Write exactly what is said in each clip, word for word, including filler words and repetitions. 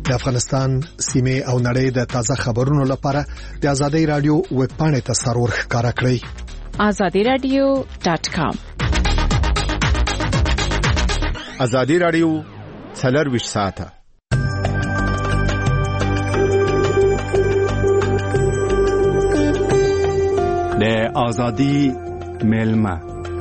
د افغانستان سیمه او نړۍ د تازه خبرونو لپاره د آزادۍ رادیو ویب پاڼې ته سرور ښکارا کړئ azadi radio dot com. آزادۍ رادیو څلور ساعته د آزادۍ ملما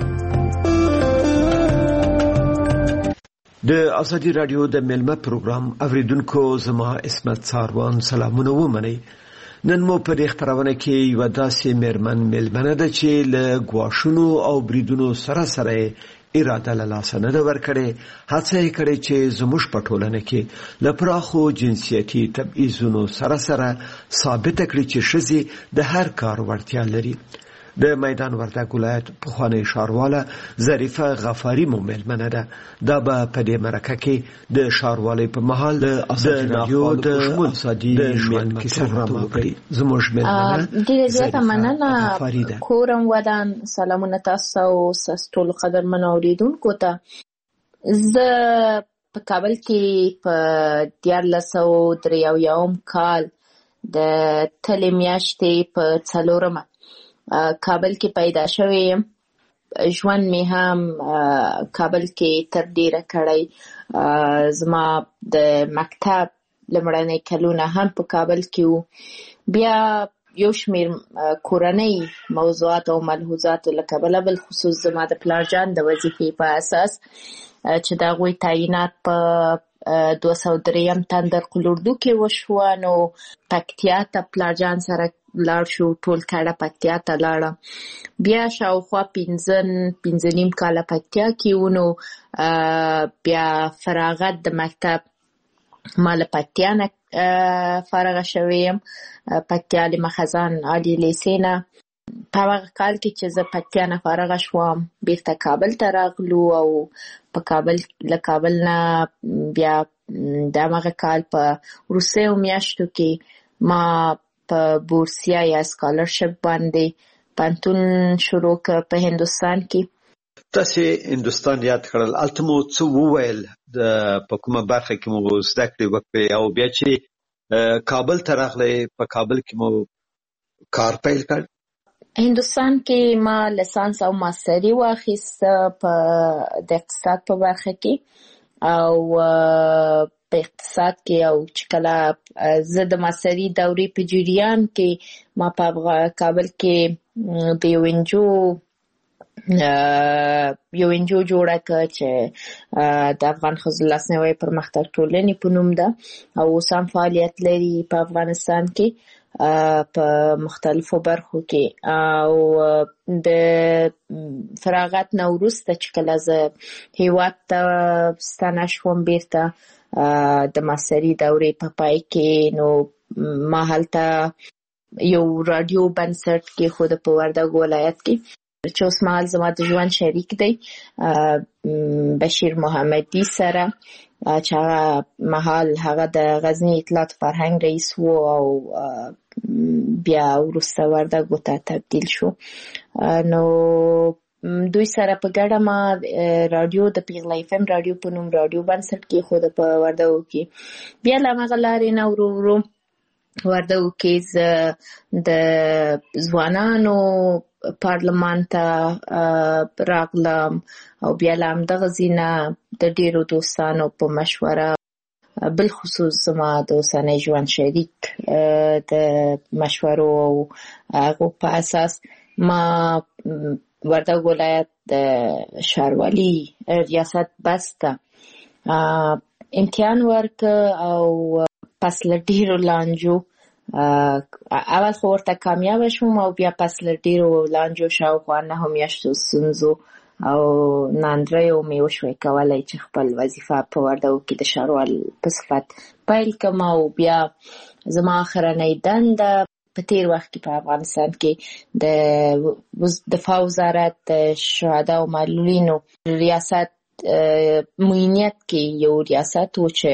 د آزادۍ رادیو د ملما پروګرام اوریدونکو زما اسمت ساروان سلامونه ومني. نن مو په دې خبرونه کې یو داسې مېرمن ملمنه ده چې له غواښونو او بریدونو سره سره اراده له لاسه نه ده ورکړې. هڅه یې کړې چې زموږ په ټولنه کې له پراخو جنسیتي تبعیضونو سره سره ثابت کړي چې ښځې د هر کار وړتیا لري. د میدان وردګ ولایت پخوانی ښارواله ظریفه غفاری مو مېلمنه ده. دا به په دې مرکه کې د ښاروالۍ په مهال د رادیو د ازادي ژوند کیسه راوړي. زموږ مېلمنه ډیره زیاته مننه. کورم ودان سلامونه تاسو او ټول قدرمن اوریدونکو ته. زه په کابل کې په دیارلس سوه درې اویایم کال د تلې میاشتې په څلورمه کابل کې پیدا شوې یم. ژوند می هم کابل کې تر ډیره کړی. زما د مکتب لمړنۍ کلونه هم په کابل کې وو. بیا یو شمیر کورنۍ موضوعات او ملحوظات له کابل بل خصوص زما د پلارجان د وظیفې په اساس چې دا غوي تعینات په دوه سوه دریم تندر قلوردو کې وشو. نو پکتیا ته پلارجان سره لاړ شو. ټول کړه پکتیا ته لاړم. بیا شاوخوا پنځه پنځه نیم کاله پکتیا کې ونو. بیا فراغت د مکتب مال پکتیا نه فارغ شوم. پکتیا د مخزان عالی لیسینا په هغه کال کې چې زه پکتیا نه فارغ شوم بیرته کابل ته راغلو او په کابل له کابل نه بیا د هغه کال په روسیو میاشتو کې ما په بورسیا یا سکالرشپ باندې پانتون شروع کړ په هندستان کې. تاسو هندستان یاد کړل التمو څو وویل د په کومه برخه کې مو زده کړې وکړې او بیا چې کابل ته راغلې په کابل کې مو کار پیل کړ؟ هندستان کې ما لیسانس او ماستري واخیست په د اقتصاد په برخه کې او په اقتصاد کې او چې کله زه د ماستري دورې په جریان کې ما په کابل کې د یو انجو یو انجو جوړه کړ چې د افغان ښځو لاسنیوي پرمختګ ټولنې په نوم ده او اوس هم فعالیت لري په افغانستان کې په مختلفو برخو کې. او د فراغت نه وروسته چې کله زه هیواد ته ستنه شوم بیرته د ماستري دورې په پای کې نو ما هلته یو رادیو بنسټ کې خود په وردګ ولایت کې چې اوس مهال زما د ژوند شریک دی بشیر محمدي سره چې هغه مهال هغه د غزنی اطلاعات فرهنګ رئیس وو او بیا وروسته وردګو ته تبدیل شو. نو دوی سره په ګډه ما رادیو د پیغله اف ام رادیو په نوم رادیو بنسټ کې خود په وردګو کې بیا له هغه لارې نه ورو ورو وردګو کې د ځوانانو پارلمان ته راغلم او بیا له همدغه ځینه د ډیرو دوستانو په مشوره بالخصوص زما د اوسني ژوند شریک د مشورو او هغو په اساس ما وردګ ولایت د ښاروالي ریاست بسته امتحان ورکړ او پس له ډیرو لانجو اول خو ورته کامیاب شوم او بیا پس له ډیرو لانجو شاوخوا نهه میاشتو ستونزو او ناندریو مې وشوی کولی چې خپل وظیفه په وردګو کې د ښاروال په صفت پیل کړم او بیا زما اخرنۍ دنده په تیر وخت کې په افغانستان کې د دفاع وزارت د شهدا او معلولینو ریاست معینیت کې یو ریاست و چې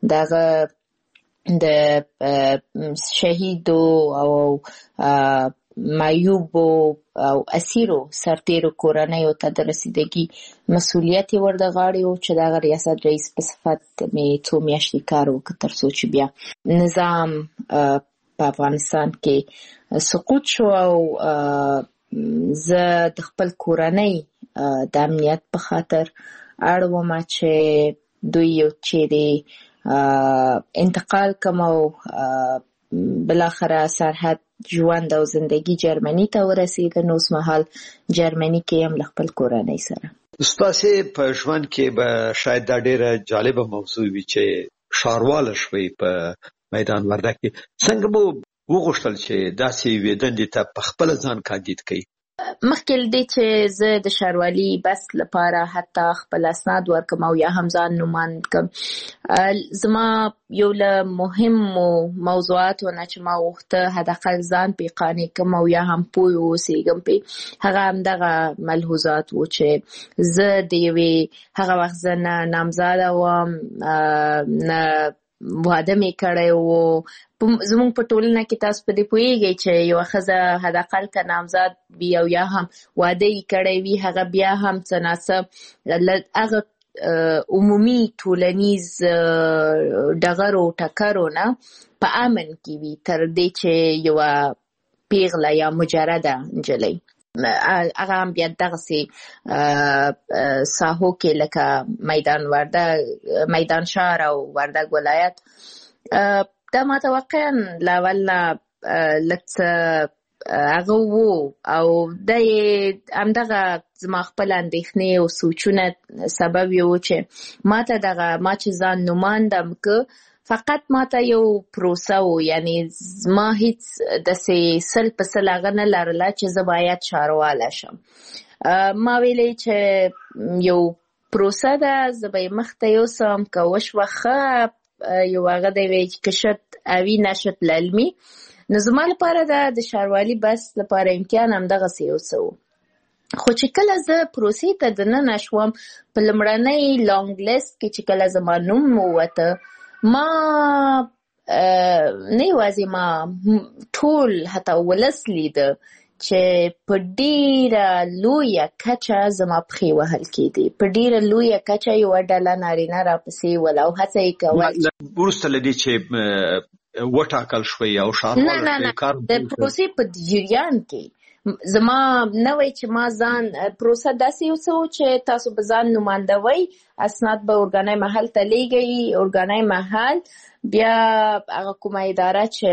دغه د شهیدو او معیوب او اسیرو سرتیرو کورنۍ او ته د رسیدګي مسولیت ور د غاړې او چې د ریاست رئیس په صفت مې څو میاشتې کار وکړ تر څو چې بیا نظام په افغانستان کې سقوط شو او زه د خپل کورنۍ د امنیت په خاطر اړ وم چې دوی یو چیرې انتقال کوم او بالاخره سرحد ژوند او زندگی جرمني ته ورسېد. نو اوس مهال جرمني کې هم له خپل کورنۍ سره. ستاسو په ژوند کې به شاید دا ډېره جالبه موضوع وي چې ښاروال شوي په میدان وردګ کې. څنګه مو وغوښتل چې داسې یوې دندې ته په خپل ځان کاندید کړئ؟ مخکې له دې چې زه د ښاروالي بس لپاره حتی خپل اسناد ورکم او یا هم ځان نوماند کړم، زما یو له مهمو موضوعاتو نه چې ما غوښته حداقل ځان پې قانع کړم او یا هم پوه واوسېږم پې، هغه همدغه ملحوظات وو چې زه د یوې هغه وخت زه نه نامزاده وم، نه واده مې کړی و. زموږ په ټولنه کې تاسو په دې پوهېږئ چې یوه ښځه حداقل که نامزاد وي او یا هم واده یې کړی وي، هغه بیا هم څه ناڅه له هغه عمومي ټولنیز ډغرو ټکرو نه په امن کې وي تر دې چې یوه پیغله یا مجرده نجلۍ هغه هم بیا دغسې ساحو کې لکه میدان وردګ، میدان ښار او وردګ ولایت، دا ما ته واقعا له اول نه لږ څه هغه وو او دا یې همدغه زما خپل اندېښنې او سوچونه سبب یې و چې ما ته دغه ما چې ځان نوماندم که فقط ما ته یو پروسه و، یعنی زما هیڅ داسې سل په سل هغه نه لرله چې زه باید ښارواله شم. ما ویلې چې یو پروسه ده، زه به یې مخته یوسم، که وشوه ښه، یو هغه دی وی چې شت اوی نشت للمي. نو زما لپاره ده د ښاروالي بس لپاره امتحان همدغسې یو څه و. خو چې کله زه پروسې ته دننه شوم، په لومړنۍ لانګ لیست کې چې کله زما نوم ووته، ما نه یوازې ما ټول حتی ولس لیده چې په ډیره لویه کچه زما پښې وهل کېدې، په ډیره لویه کچه یوه ډله نارینه راپسې وله او هڅه یې کوله وروسته له دې چې وټاکل شوی او ښاروال نه نه نه د پروسې په جریان کې زما نه وای چې ما ځان پروسه داسې یو څه و چې تاسو به ځان نمایندوئ، اسناد به ارګاني محل ته لیږئ، ارګاني محل بیا هغه کومه اداره چې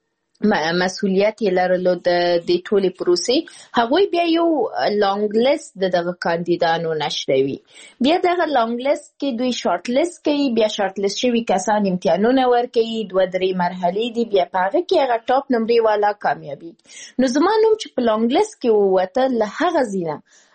مسؤلیت یې لرلو د دې ټولې پروسې، هغوی بیا یو لانګ لیست د دغه کاندیدانو نشروي، بیا دغه لانګ لیست کې دوی شارټ لیست کوي، بیا شارټ لیست شوي کسان امتحانونه ورکوي، دوه درې مرحلې دي، بیا په هغه کې هغه ټاپ نمرې والا کامیابیږي. نو زما نوم چې په لانګ لیست کې ووته، له هغه ځینه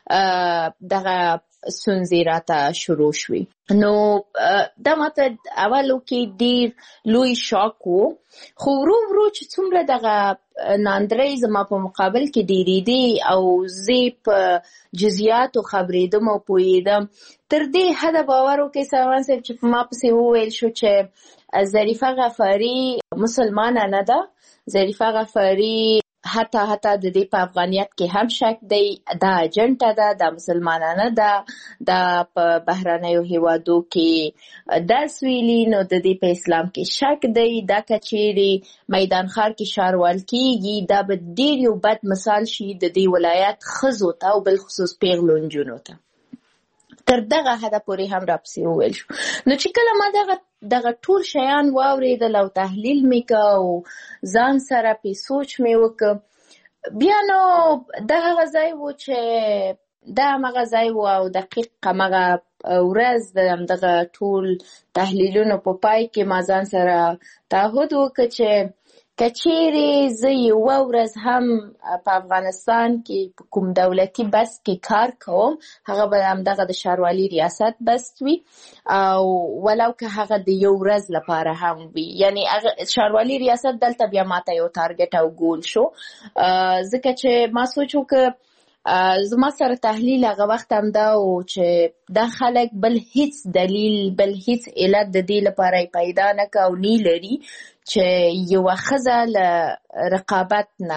دغه ستونزې راته شروع شوې. نو دا ماته اولو کې ډیر لوی شاک و، خو ورو ورو چې څومره دغه ناندرۍ زما په مقابل کې ډیرېدې او زه په جزئیاتو خبرېدم او پوهېدم، تر دې حده باور وکړئ سروان صاحب چې په ما پسې وویل شو چې ظریفه غفاري مسلمانه نه ده، ظریفه غفاري حتی حتی د دې په افغانیت کې هم شک دی، دا اجنټه ده، دا مسلمانانه ده، دا په بهرنیو هیوادو کې درس ویلي، نو د دې په اسلام کې شک دی، دا که چیرې میدان ښار کې ښاروال کېږي، دا به ډېر یو بد مثال شي د دې ولایت ښځو ته او بالخصوص پیغلو نجونو ته. تر دغه حده پورې هم راپسې وویل شو. نو چې کله ما دغه دغه ټول شیان واورېدل او تحلیل مې که او ځان سره پې سوچ مې وکړ، بیا نو دا هغه ځای و چې دا همغه ځای و او دقیق همغه ورځ د همدغه ټول تحلیلونو په پای کې ما ځان سره تعهد وکړ چې که چیرې زه یوه ورځ هم په افغانستان کې په کوم دولتي بس کې کار کوم، هغه به همدغه د ښاروالي ریاست بس وي او ولو که هغه د یو ورځ لپاره هم وي، یعنی ښاروالي ریاست دلته بیا ماته یو تارګټ او ګول شو، ځکه چې ما سوچ وکړ زما سره تحلیل هغه وخت هم دا و چې دا خلک بل هیڅ دلیل بل هیڅ علت د دې لپاره پیدا نه که او نه لري چې یوه ښځه له رقابت نه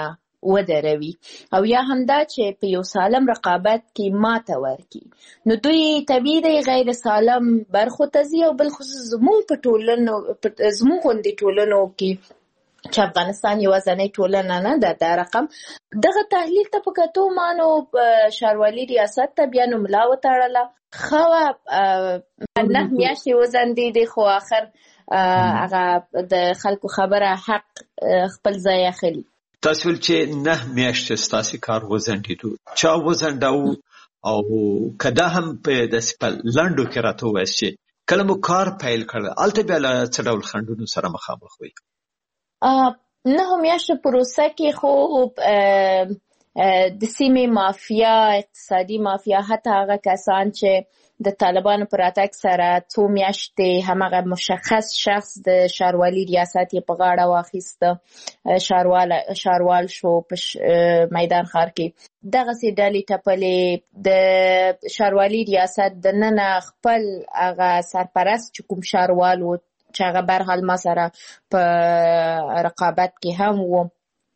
ودروي او یا هم دا چې په یو سالم رقابت کې ماته ورکړي نو دوی طبیعي دی غیر سالم برخو ته ځي او بالخصوص زموږ په ټولنو زموږ غوندې ټولنو کې چې افغانستان یوازینۍ ټولنه نه ده دا رقم دغه تحلیل ته په کتو ما نو ښاروالي ریاست ته بیا نو ملا وتړله ښه وه نه میاشتې وځنډېدې خو آخر هغه د خلکو خبره حق خپل ځای اخلي. تاسو ول چې نه میاشتې ستاسو کار وځنډېدو چا وځنډاوه او کدا هم په داسې په لنډو کې راته ووایاست چې کله مو کار پیل کړ هلته بیا له څه ډول خنډونو سره مخامخ وئ؟ نه میاشتې پروسه کې خو د سیمې مافیا اقتصادي مافیا حتی هغه کسان چې د طالبانو پر راتګ سره څو میاشتې همغه مشخص شخص د ښاروالي ریاست یې په غاړه واخیسته ښاروال ښاروال شو په میدان ښار کې دغسې ډلې ټپلې د ښاروالي ریاست دننه خپل هغه سرپرست چې کوم ښاروال و چې هغه برحال ما سره په رقابت کې هم و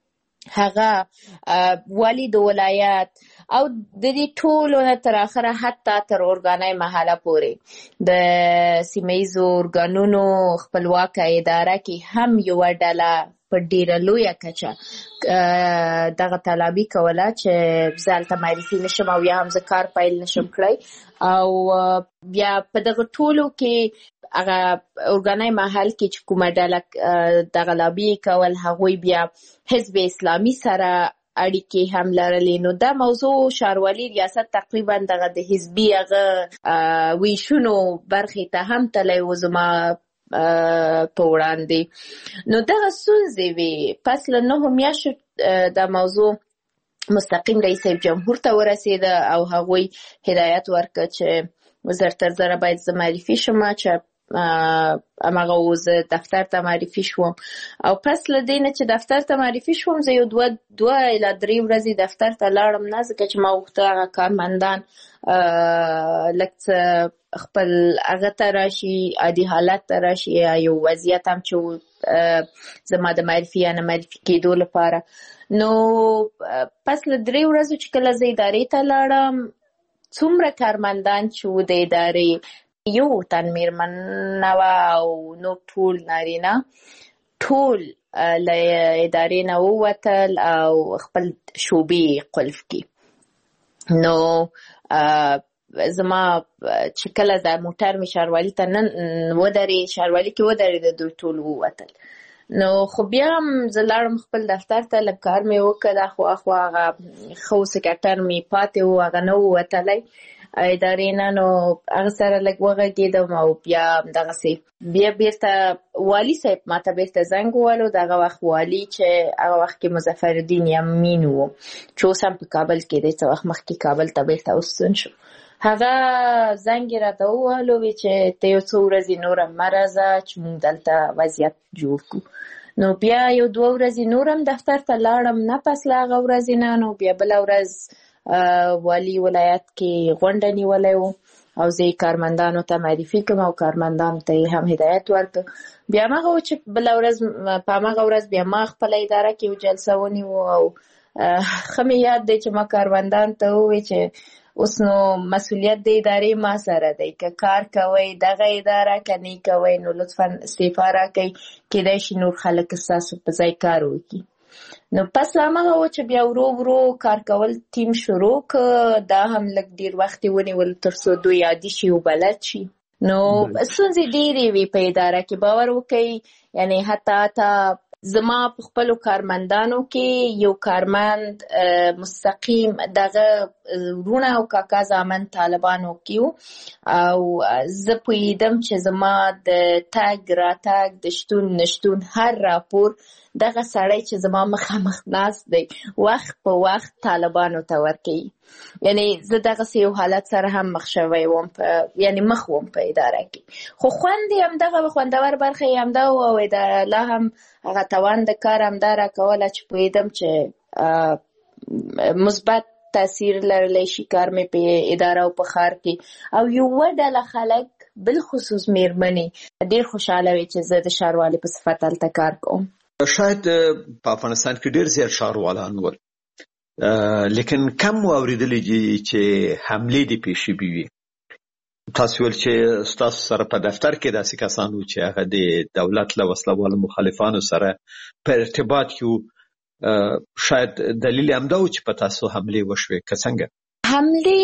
هغه والی د ولایت او د دې ټولو نه تر اخره حتی تر ارګانای محله پورې د سیمه‌ییزو ارګانونو خپلواکه اداره کې هم یوه ډله په ډیره لویه کچه دغه طلبي کوله چې زه هلته معرفي نشم او یا هم زه کار پیل نشم کړی او بیا په دغه ټولو کې هغه ارګانای محل کې چې کومه ډله دغه لابي کول هغوی بیا حزب اسلامي سره اړیکې هم لرلې نو دا موضوع ښاروالي ریاست تقریبا دغه د حزبي هغه ویشونو برخې ته هم تللی و زما په وړاندې نو دغه ستونزې وې پس له نهو میاشتو دا موضوع مستقیم رئیس جمهور ته ورسېده او هغوی هدایت ورکړه چې زر تر زره باید زه معرفي شم چې هماغه اوس دفتر ته معرفي شوم او پس له دې نه چې دفتر ته معرفي شوم زه یو دوه دوه الی درې ورځې دفتر ته لاړم نه ځکه چې ما غوښته هغه کارمندان لږ څه خپل هغه ته راشي عادي حالت ته راشي یا یو وضعیت هم چې زما د معرفي یا نه معرفي کېدو لپاره نو پس له درې ورځو چې کله زه ادارې ته لاړم څومره کارمندان چې و د ادارې یو تن میرمن وه او نو ټول نارینه ټول له ادارې نه ووتل او خپل شعبې قلف کړي نو زما چې کله د موټر مې ښاروالي ته نن ودرې ښاروالي کې ودرېده دوی ټول ووتل نو خو بیا هم زه لاړم خپل دفتر ته لږ کار مې وکړ خو اخوا هغه ښه سکرټر مې پاتې و هغه نه ووتلی ادارې نه نو هغه سره لږ وغږېدم او بیا دغسې بیا بیرته والي صاحب ما ته بیرته زنګ ووهلو د هغه وخت والي چې هغه وخت کې مظفرالدین یمین و چې اوس هم په کابل کې دی څه وخت مخکې کابل ته بیرته وستون شو هغه زنګ یې راته ووهلو وی چې ته یو څو ورځې نور هم مه راځه چې موږ دلته وضعیت جوړ کړو نو بیا یو دوه ورځې نور هم دفتر ته لاړم نه پس له هغه ورځې نه نو بیا بله ورځ والی ولایت کې غونډه نیولی و او زه یې کارمندانو ته معرفي کړم او کارمندانو ته یې هم هدایت ورکړ بیا هماغه و چې بله ورځ په هماغه ورځ بیا ما خپله اداره کې یو جلسه ونیو او ښه مې یاد دی چې ما کارمندانو ته وویل چې اوس نو مسؤلیت د ادارې ما سره دی که کار کوئ دغه اداره که نه کوئ نو لطفا استعفا راکئ کیدای شي نور خلک ستاسو په ځای کار وکړي نو پس هماغه و چې بیا ورو ورو کار کول ټیم شروع که دا هم لږ ډېر وخت یې ونیول تر څو دوی عادي شي او بلد شي نو ستونزې ډېرې وي په اداره کې باور وکړئ یعنی حتی حتی زما په خپلو کارمندانو کې یو کارمند مستقیم دغه ورونه او کاکا زامن طالبانو کې او زه پوهېدم چې زما د تګ راتګ د شتون نشتون هر راپور دغه سړی چې زما مخامخ ناست دی وخت په وخت طالبانو ته ورکوي یعنی زه دغسې یو حالت سره هم مخ شوی وم په یعنی مخ وم په اداره کې خو خوند یې همدغه خوندور برخه یې همدا و او اداره لا هم هغه توان د کار همدا راکوله چې پوهېدم چې مثبت تاثیر لرلی شي کار مې په اداره او په ښار کې او یوه ډله خلک بالخصوص میرمنې ډېر خوشحاله وي چې زه د ښاروالۍ په صفت هلته کار کوم شاید په افغانستان کې ډیر زیات ښاروالان ول، لیکن کم واوریدلې دي چې حملې دي پیښې وي. تاسو ول چې تاسو سره په دفتر کې داسې کسان وو چې هغه د دولت له وسلوالو مخالفانو سره په ارتباط کې، شاید دلیل هم دا و چې په تاسو حملې وشوي که څنګه؟ حملې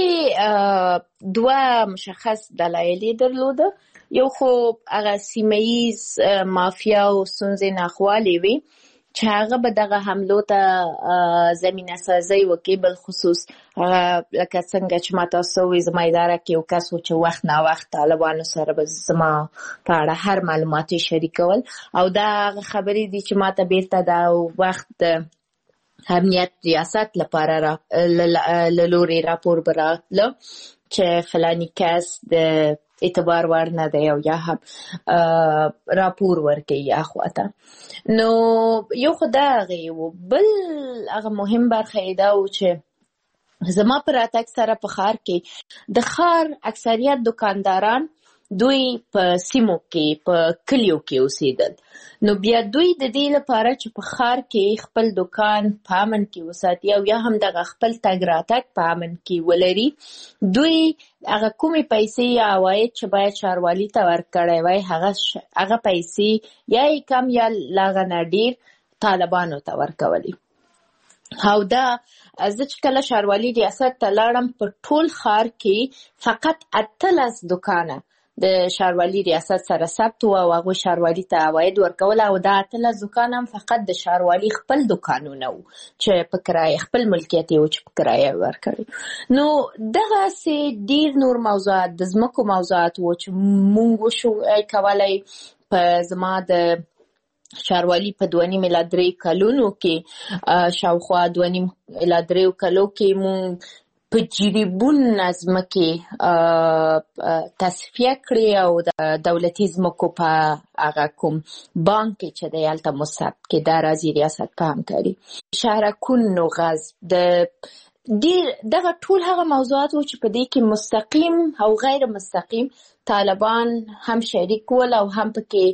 دوه مشخص دلایل درلوده. یو خو هغه سیمه ییز مافیا او ستونزې ناخوالې وي چې هغه به دغه حملو ته زمینه سازي وکړي. بل خصوص لکه څنګه چې ما تاسو وی زما اداره کې یو کس و چې وخت نا وخت طالبانو سره به زما په اړه هر معلومات شریکول، او دا خبرې دي چې ما ته بیرته دا وخت امنیت ریاست لپاره را لوري راپور براتله چې فلانی کس د اعتبار ور نه دی او یا هم راپور ورکړي یا خواته. نو یو خدای و بل هغه مهم برخه دا و چې زما پر اتاک سره په خار کې د خار اکثریت دکانداران دوی په سیمو کې په کلیو کې اوسېدل. نو بیا دوی د دې لپاره چې په خار کې خپل دکان په امن کې وساتي او یا هم دغه خپل تګ راتګ په امن کې ولري، دوی هغه کومې پیسې یا عواید چې باید ښاروالي ته ورکړی وای هغه هغه پیسې یا یې کم یا له هغه نه ډېر طالبانو ته ورکولي. او دا زه چې کله ښاروالي ریاست ته لاړم په ټول ښار کې فقط اتلس دکانه د ښاروالي ریاست سره ثبت و او هغوی ښاروالي ته عواید ورکول، او دا اتلس دکان هم فقط د ښاروالي خپل دکانونه وو چې په کرایه خپل ملکیت یې و چې په کرایه ورکړي. نو دغسې ډېر نور موضوعات د ځمکو موضوعات وو چې مونږ وشو کولی په زما د ښاروالي په دوه نیم اله درې کلونو کې شاوخوا دوه نیم اله دریو کلو کې مونږ په جریبون ځمکې تصفیه کړې او د دولتي ځمکو په هغه کوم بانک کې چې دی هلته مو ثبت کې دا راځي ریاست په همکاري. شهرکون نو غصب د ډېر دغه ټول هغه موضوعات و چې په دې کې مستقیم او غیر مستقیم طالبان هم شریک ول او هم پکې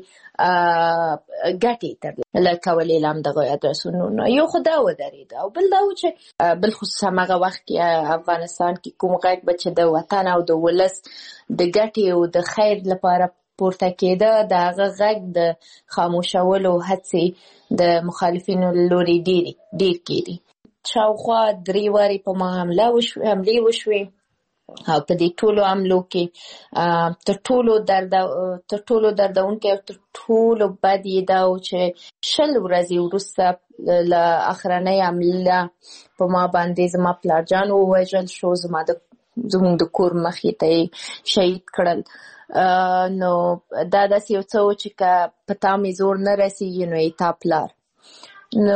ګټې ترلاسه کولې له همدغو ادرسونو نه. یو خو دا ودرېده او بل دا و چې بالخصوص همغه وخت کې افغانستان کې کوم غږ به چې د وطن او د ولس د ګټې او د خیر لپاره پورته کېده، د هغه غږ د خاموشولو هڅې د مخالفینو له لوري ډېرې ډېر کېدي. شاوخوا درې وارې په ما حمله وشوې حملې وشوې او په دې ټولو حملو کې تر ټولو درد تر ټولو دردونکې او تر ټولو بد یې دا و چې شل ورځې وروسته له اخرنۍ حمله په ما باندې زما پلارجان ووژل شو، زما د زموږ د کور مخې ته یې شهید کړل. نو دا داسې یو څه و چې که په تا مې زور نه رسېږي نو یې تا پلار. نو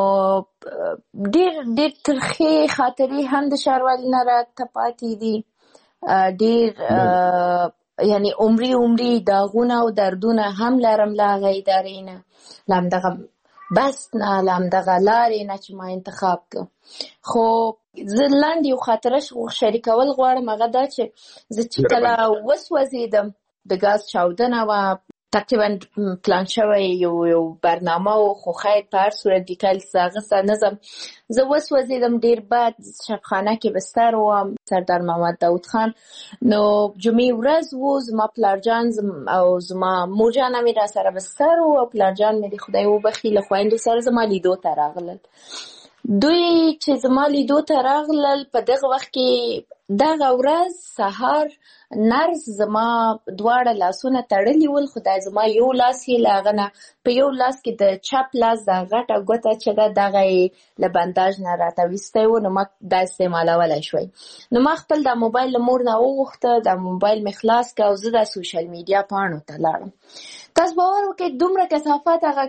ډېر ډېر ترخې خاطرې هم د ښاروالي نه راته پاتې دي، ډېر یعنې عمري عمري داغونه او دردونه هم لرم له هغه ادارې نه، له همدغه بس نه، له همدغه لارې نه چې ما انتخاب کړ. خو زه لنډ یو خاطره شریکول غواړم، هغه دا چې زه چې کله وسوځېدم د ګاز چاودنه وه، تقریبا پلان شوی یو یو برنامه و، خو خیر په هر صورت ډیټیلز هغه څه نه ځم. زه وسوځېدم ډېر بد، شبخانه کې بستر وم، سردار محمد داود خان. نو جمعې ورځ و، زما پلارجان او زما مورجان مې را سره بستر و او پلارجان مې د خدای وبخښي له خویندو سره زما لیدو ته راغلل. دوی چې زما لیدو ته راغلل په دغه وخت کې دغه ورځ سهار نرس زما دواړه لاسونه تړلي ول، خو دا زما یو لاس یې له هغه نه په یو لاس کې د چپ لاس دا غټه ګوته چې ده دغه یې له بنداژ نه راته ویستی و، نو ما دا استعمالولی شوی. نو ما خپل دا موبایل له مور نه وغوښته، دا موبایل مې خلاص کړ او زه د سوشل میډیا پاڼو ته لاړم. تاسو باور وکړئ دومره کثافت هغه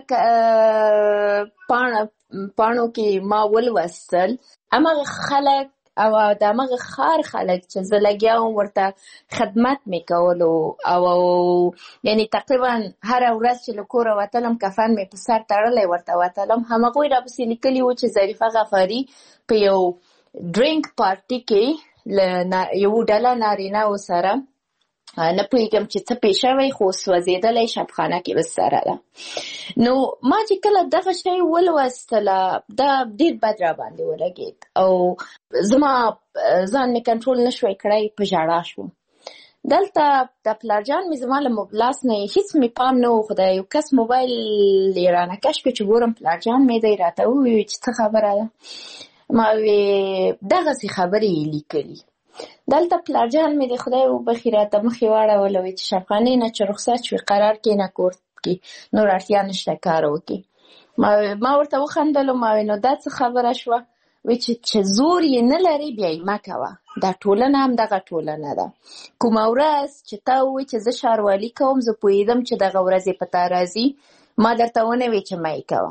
پاڼه پاڼو کې ما ولوستل، هماغه خلک او د هماغه ښار خلک چې زه لګیا وم ورته خدمت مې کولو او یعنې تقریبا هره ورځ چې له کوره وتلم کفن مې په سر تړلی ورته وتلم، همهغوی راپسې لیکلي وو چې ظریفه غفاري په یو ډرینک پارټي کې له یو ډله نارینهو سره نه پوهېږم چې څه پېښ شوی خو سوځېدلی شبخانه کې بستره ده. نو ما چې کله دغه شی ولوستله دا ډېر بد راباندې ولګېد او زما ځان مې کنټرول نه شوی کړی، په ژړا شوم. دلته د پلارجان مې زما له لاس نه هېڅ مې پام نه و، خو د یو کس موبایل یې رانه کش کړ چې ګورم پلارجان مې دی، راته وویل چې څه خبره ده. ما وې دغسې خبرې یې لیکلي. دلته پلارجان مې د خدای وبخښي راته مخې واړوله، وایي چې شبخانې نه چې رخصت شوې قرار کښېنه کور کې، نور اړتیا نشته کار وکړي. ما ما ورته وخندلم، ما وایي نو دا څه خبره شوه؟ وایي چې چې زور یې نه لرې بیا یې مه کوه، دا ټولنه همدغه ټولنه ده. کومه ورځ چې تا ووایي چې زه ښاروالي کوم، زه پوهېدم چې دغه ورځ یې په تا راځي، ما درته ونه ویې چې مه یې کوه.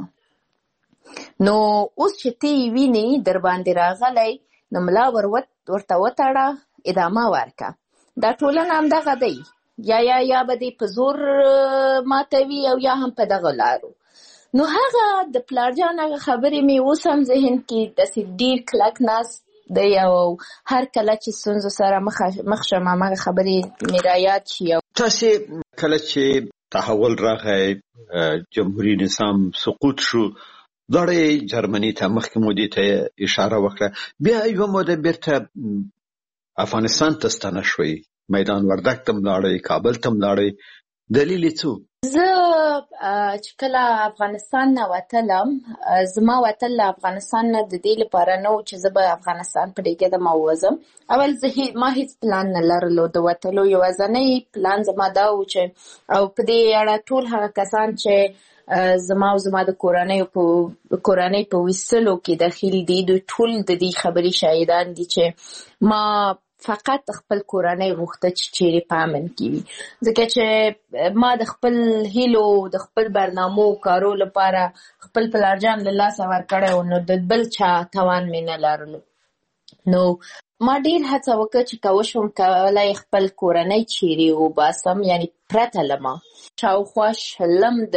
نو اوس چې ته یې وینې در باندې راغلی، نو ملا ورته وتړه، ادامه ورکه. دا ټولنه همدغه دی، یا یا یا به دې په زور ماتوي او یا هم په دغه لارو. نو هغه د پلارجان هغه خبرې مې اوس هم ذهن کې داسې ډېر کلک ناست دی او هر کله چې ستونزو سره مخ شم همغه خبرې مې رایاد شي. تاسې کله چې تحول راغی، جمهوري نظام سقوط شو، دړې جرمني ته مخکې مودې ته اشاره وکړه، بیا یوه موده بیرته افغانستان ته ستانه شوئ، میدان وردګ ته ملاړئ، کابل ته ملاړئ، دلیل یې څه؟ زه چې کله افغانستان نه وتلم، زما وتل له افغانستان نه د دې لپاره نه و چې زه به افغانستان پرېږدم او وځم. اول زه ما هېڅ پلان نه لرلو د وتلو، یوازینی پلان زما دا و چې او په دې اړه ټول هغه کسان چې زما او زما د کورنۍ په کورنۍ په ویستلو کې دخیل دي، دوی ټول د دې خبرې شاهدان دي چې ما فقط خپل کورنۍ غوښته چې چیرې په امن کې وي، ځکه چې ما د خپل هیلو د خپل برنامو کارو لپاره خپل پلارجان له لاسه ورکړی و، نو د بل چا توان مې نه لرلو. نو ما ډېر هڅه وکړه چې که وشوم کولی خپل کورنۍ چیرې وباسم، یعنی پرته له ما شاوخوا شلم د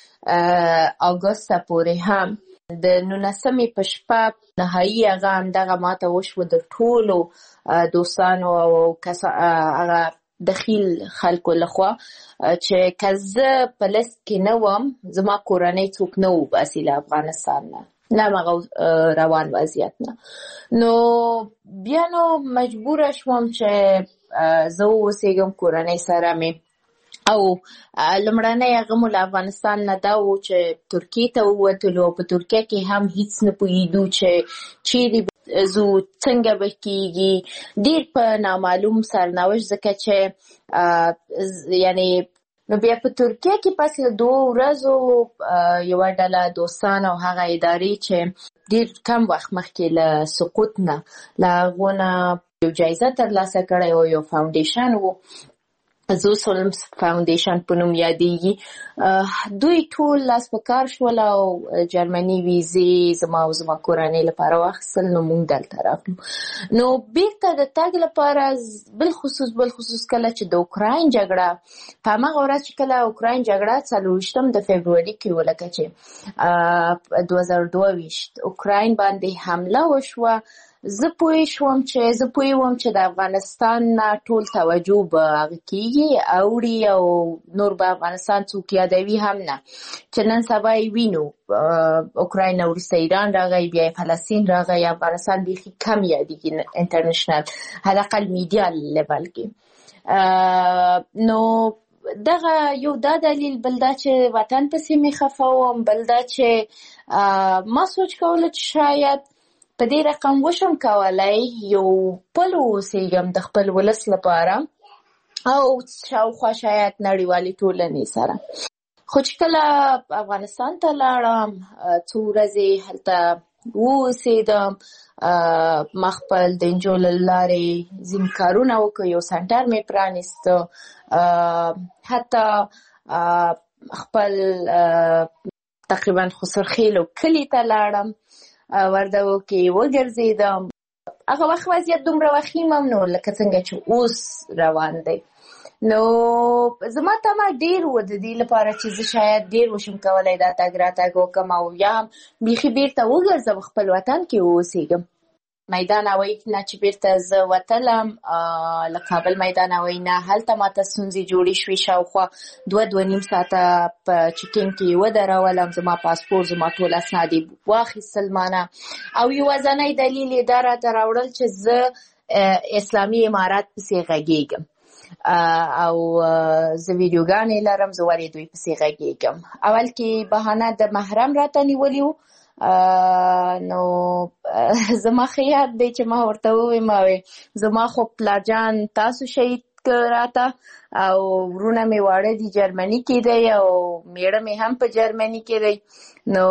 اګوسته پورې هم د نولسمې په شپه نهایي هغه همدغه ماته وشوه د ټولو دوستانو او هغه دخیل خلکو لخوا چې که زه په لست کې نه وم، زما کورنۍ څوک نه وباسي له افغانستان نه، نه همغه روان وضعیت نه. نو بیا نو مجبوره شوم چې زه واوسېږم کورنۍ سره مې، او لومړنی هغه مو له افغانستان نه دا و چې ترکیې ته ووتلو، په ترکیه کې هم هیڅ نه پوهېدو چې چیرې ځو، څنګه به کېږي، ډېر په نامعلوم سرنوشت، ځکه چې یعنې نو بیا په ترکیه کې پس له دوه ورځو یوه ډله دوستان او هغه ادارې چې ډېر کم وخت مخکې له سقوط نه له هغو نه یو جایزه ترلاسه کړی و، یو فاونډیشن و، زوسولم فاونډیشن په نوم یادېږي، دوی ټول لاس په کار شول او جرمني ویزې زما او زما کورنۍ لپاره واخیستل. نو موږ دلته راغلو. نو بیرته د تګ لپاره بالخصوص بالخصوص کله چې د اوکراین جګړه په همغه ورځ چې کله اوکراین جګړه څلورویشتم د فبروري کې ولکه چې دوه زره دوه ویشت اوکراین باندې حمله وشوه، زه پوه شوم چې زه پوه وم چې د افغانستان نه ټول توجه به هغه کېږي اوړي او نور به افغانستان څوک یادوي هم نه، چې نن سبا یې وینو اوکراین نه وروسته ایران راغی، بیا فلسطین راغی، افغانستان بیخي کم یادېږي انټرنیشنل حداقل میډیا لیول کې. نو دغه یو دا دلیل، بل دا چې وطن پسې مې خفه وم، بل دا چې ما سوچ کوله چې شاید په دې رقم وشم کولای یو پل اوسېږم د خپل ولس لپاره او شاوخوا شاید نړیوالې ټولنې سره. خو چې کله افغانستان ته لاړم، څو ورځې هلته واوسېدم، ما خپل د انجو له لارې ځینې کارونه وکړ، یو سنټر مې پرانیسته، حتی خپل تقریبا خسرخیل کلي ته لاړم، وردګو کې وګرځېدم. هغه وخت وضعیت دومره وخیم هم نه و لکه څنګه چې اوس روان دی. نو زما تمه ډېر و د دې لپاره چې زه شاید ډېر وشم کولی دا تګ راتګ وکړم او یا هم بیخي بېرته وګرځم خپل وطن کې واوسېږم. میدان هوایی نه چې بیرته زه وتلم له کابل میدان هوایی نه هلته ماته ستونزې جوړې شوې شاوخوا دوه دوه نیم ساعته په چیکینګ کې ودرولم زما پاسپورټ زما ټول اسناد یې واخیستل مانه او یوازینی دلیل یې دا راته راوړل چې زه اسلامي امارات پسې غږیږم او زه ویډیوګانې لرم زه ولې دوی پسې غږیږم. اول کې بهانه د محرم راته نیولي وو نو زما ښه یاد دی چې ما ورته وویم زما خو پلارجان تاسو شهید راته او ورونه مې واړه دي جرمني کې دی او میړه مې هم په جرمني کې دی نو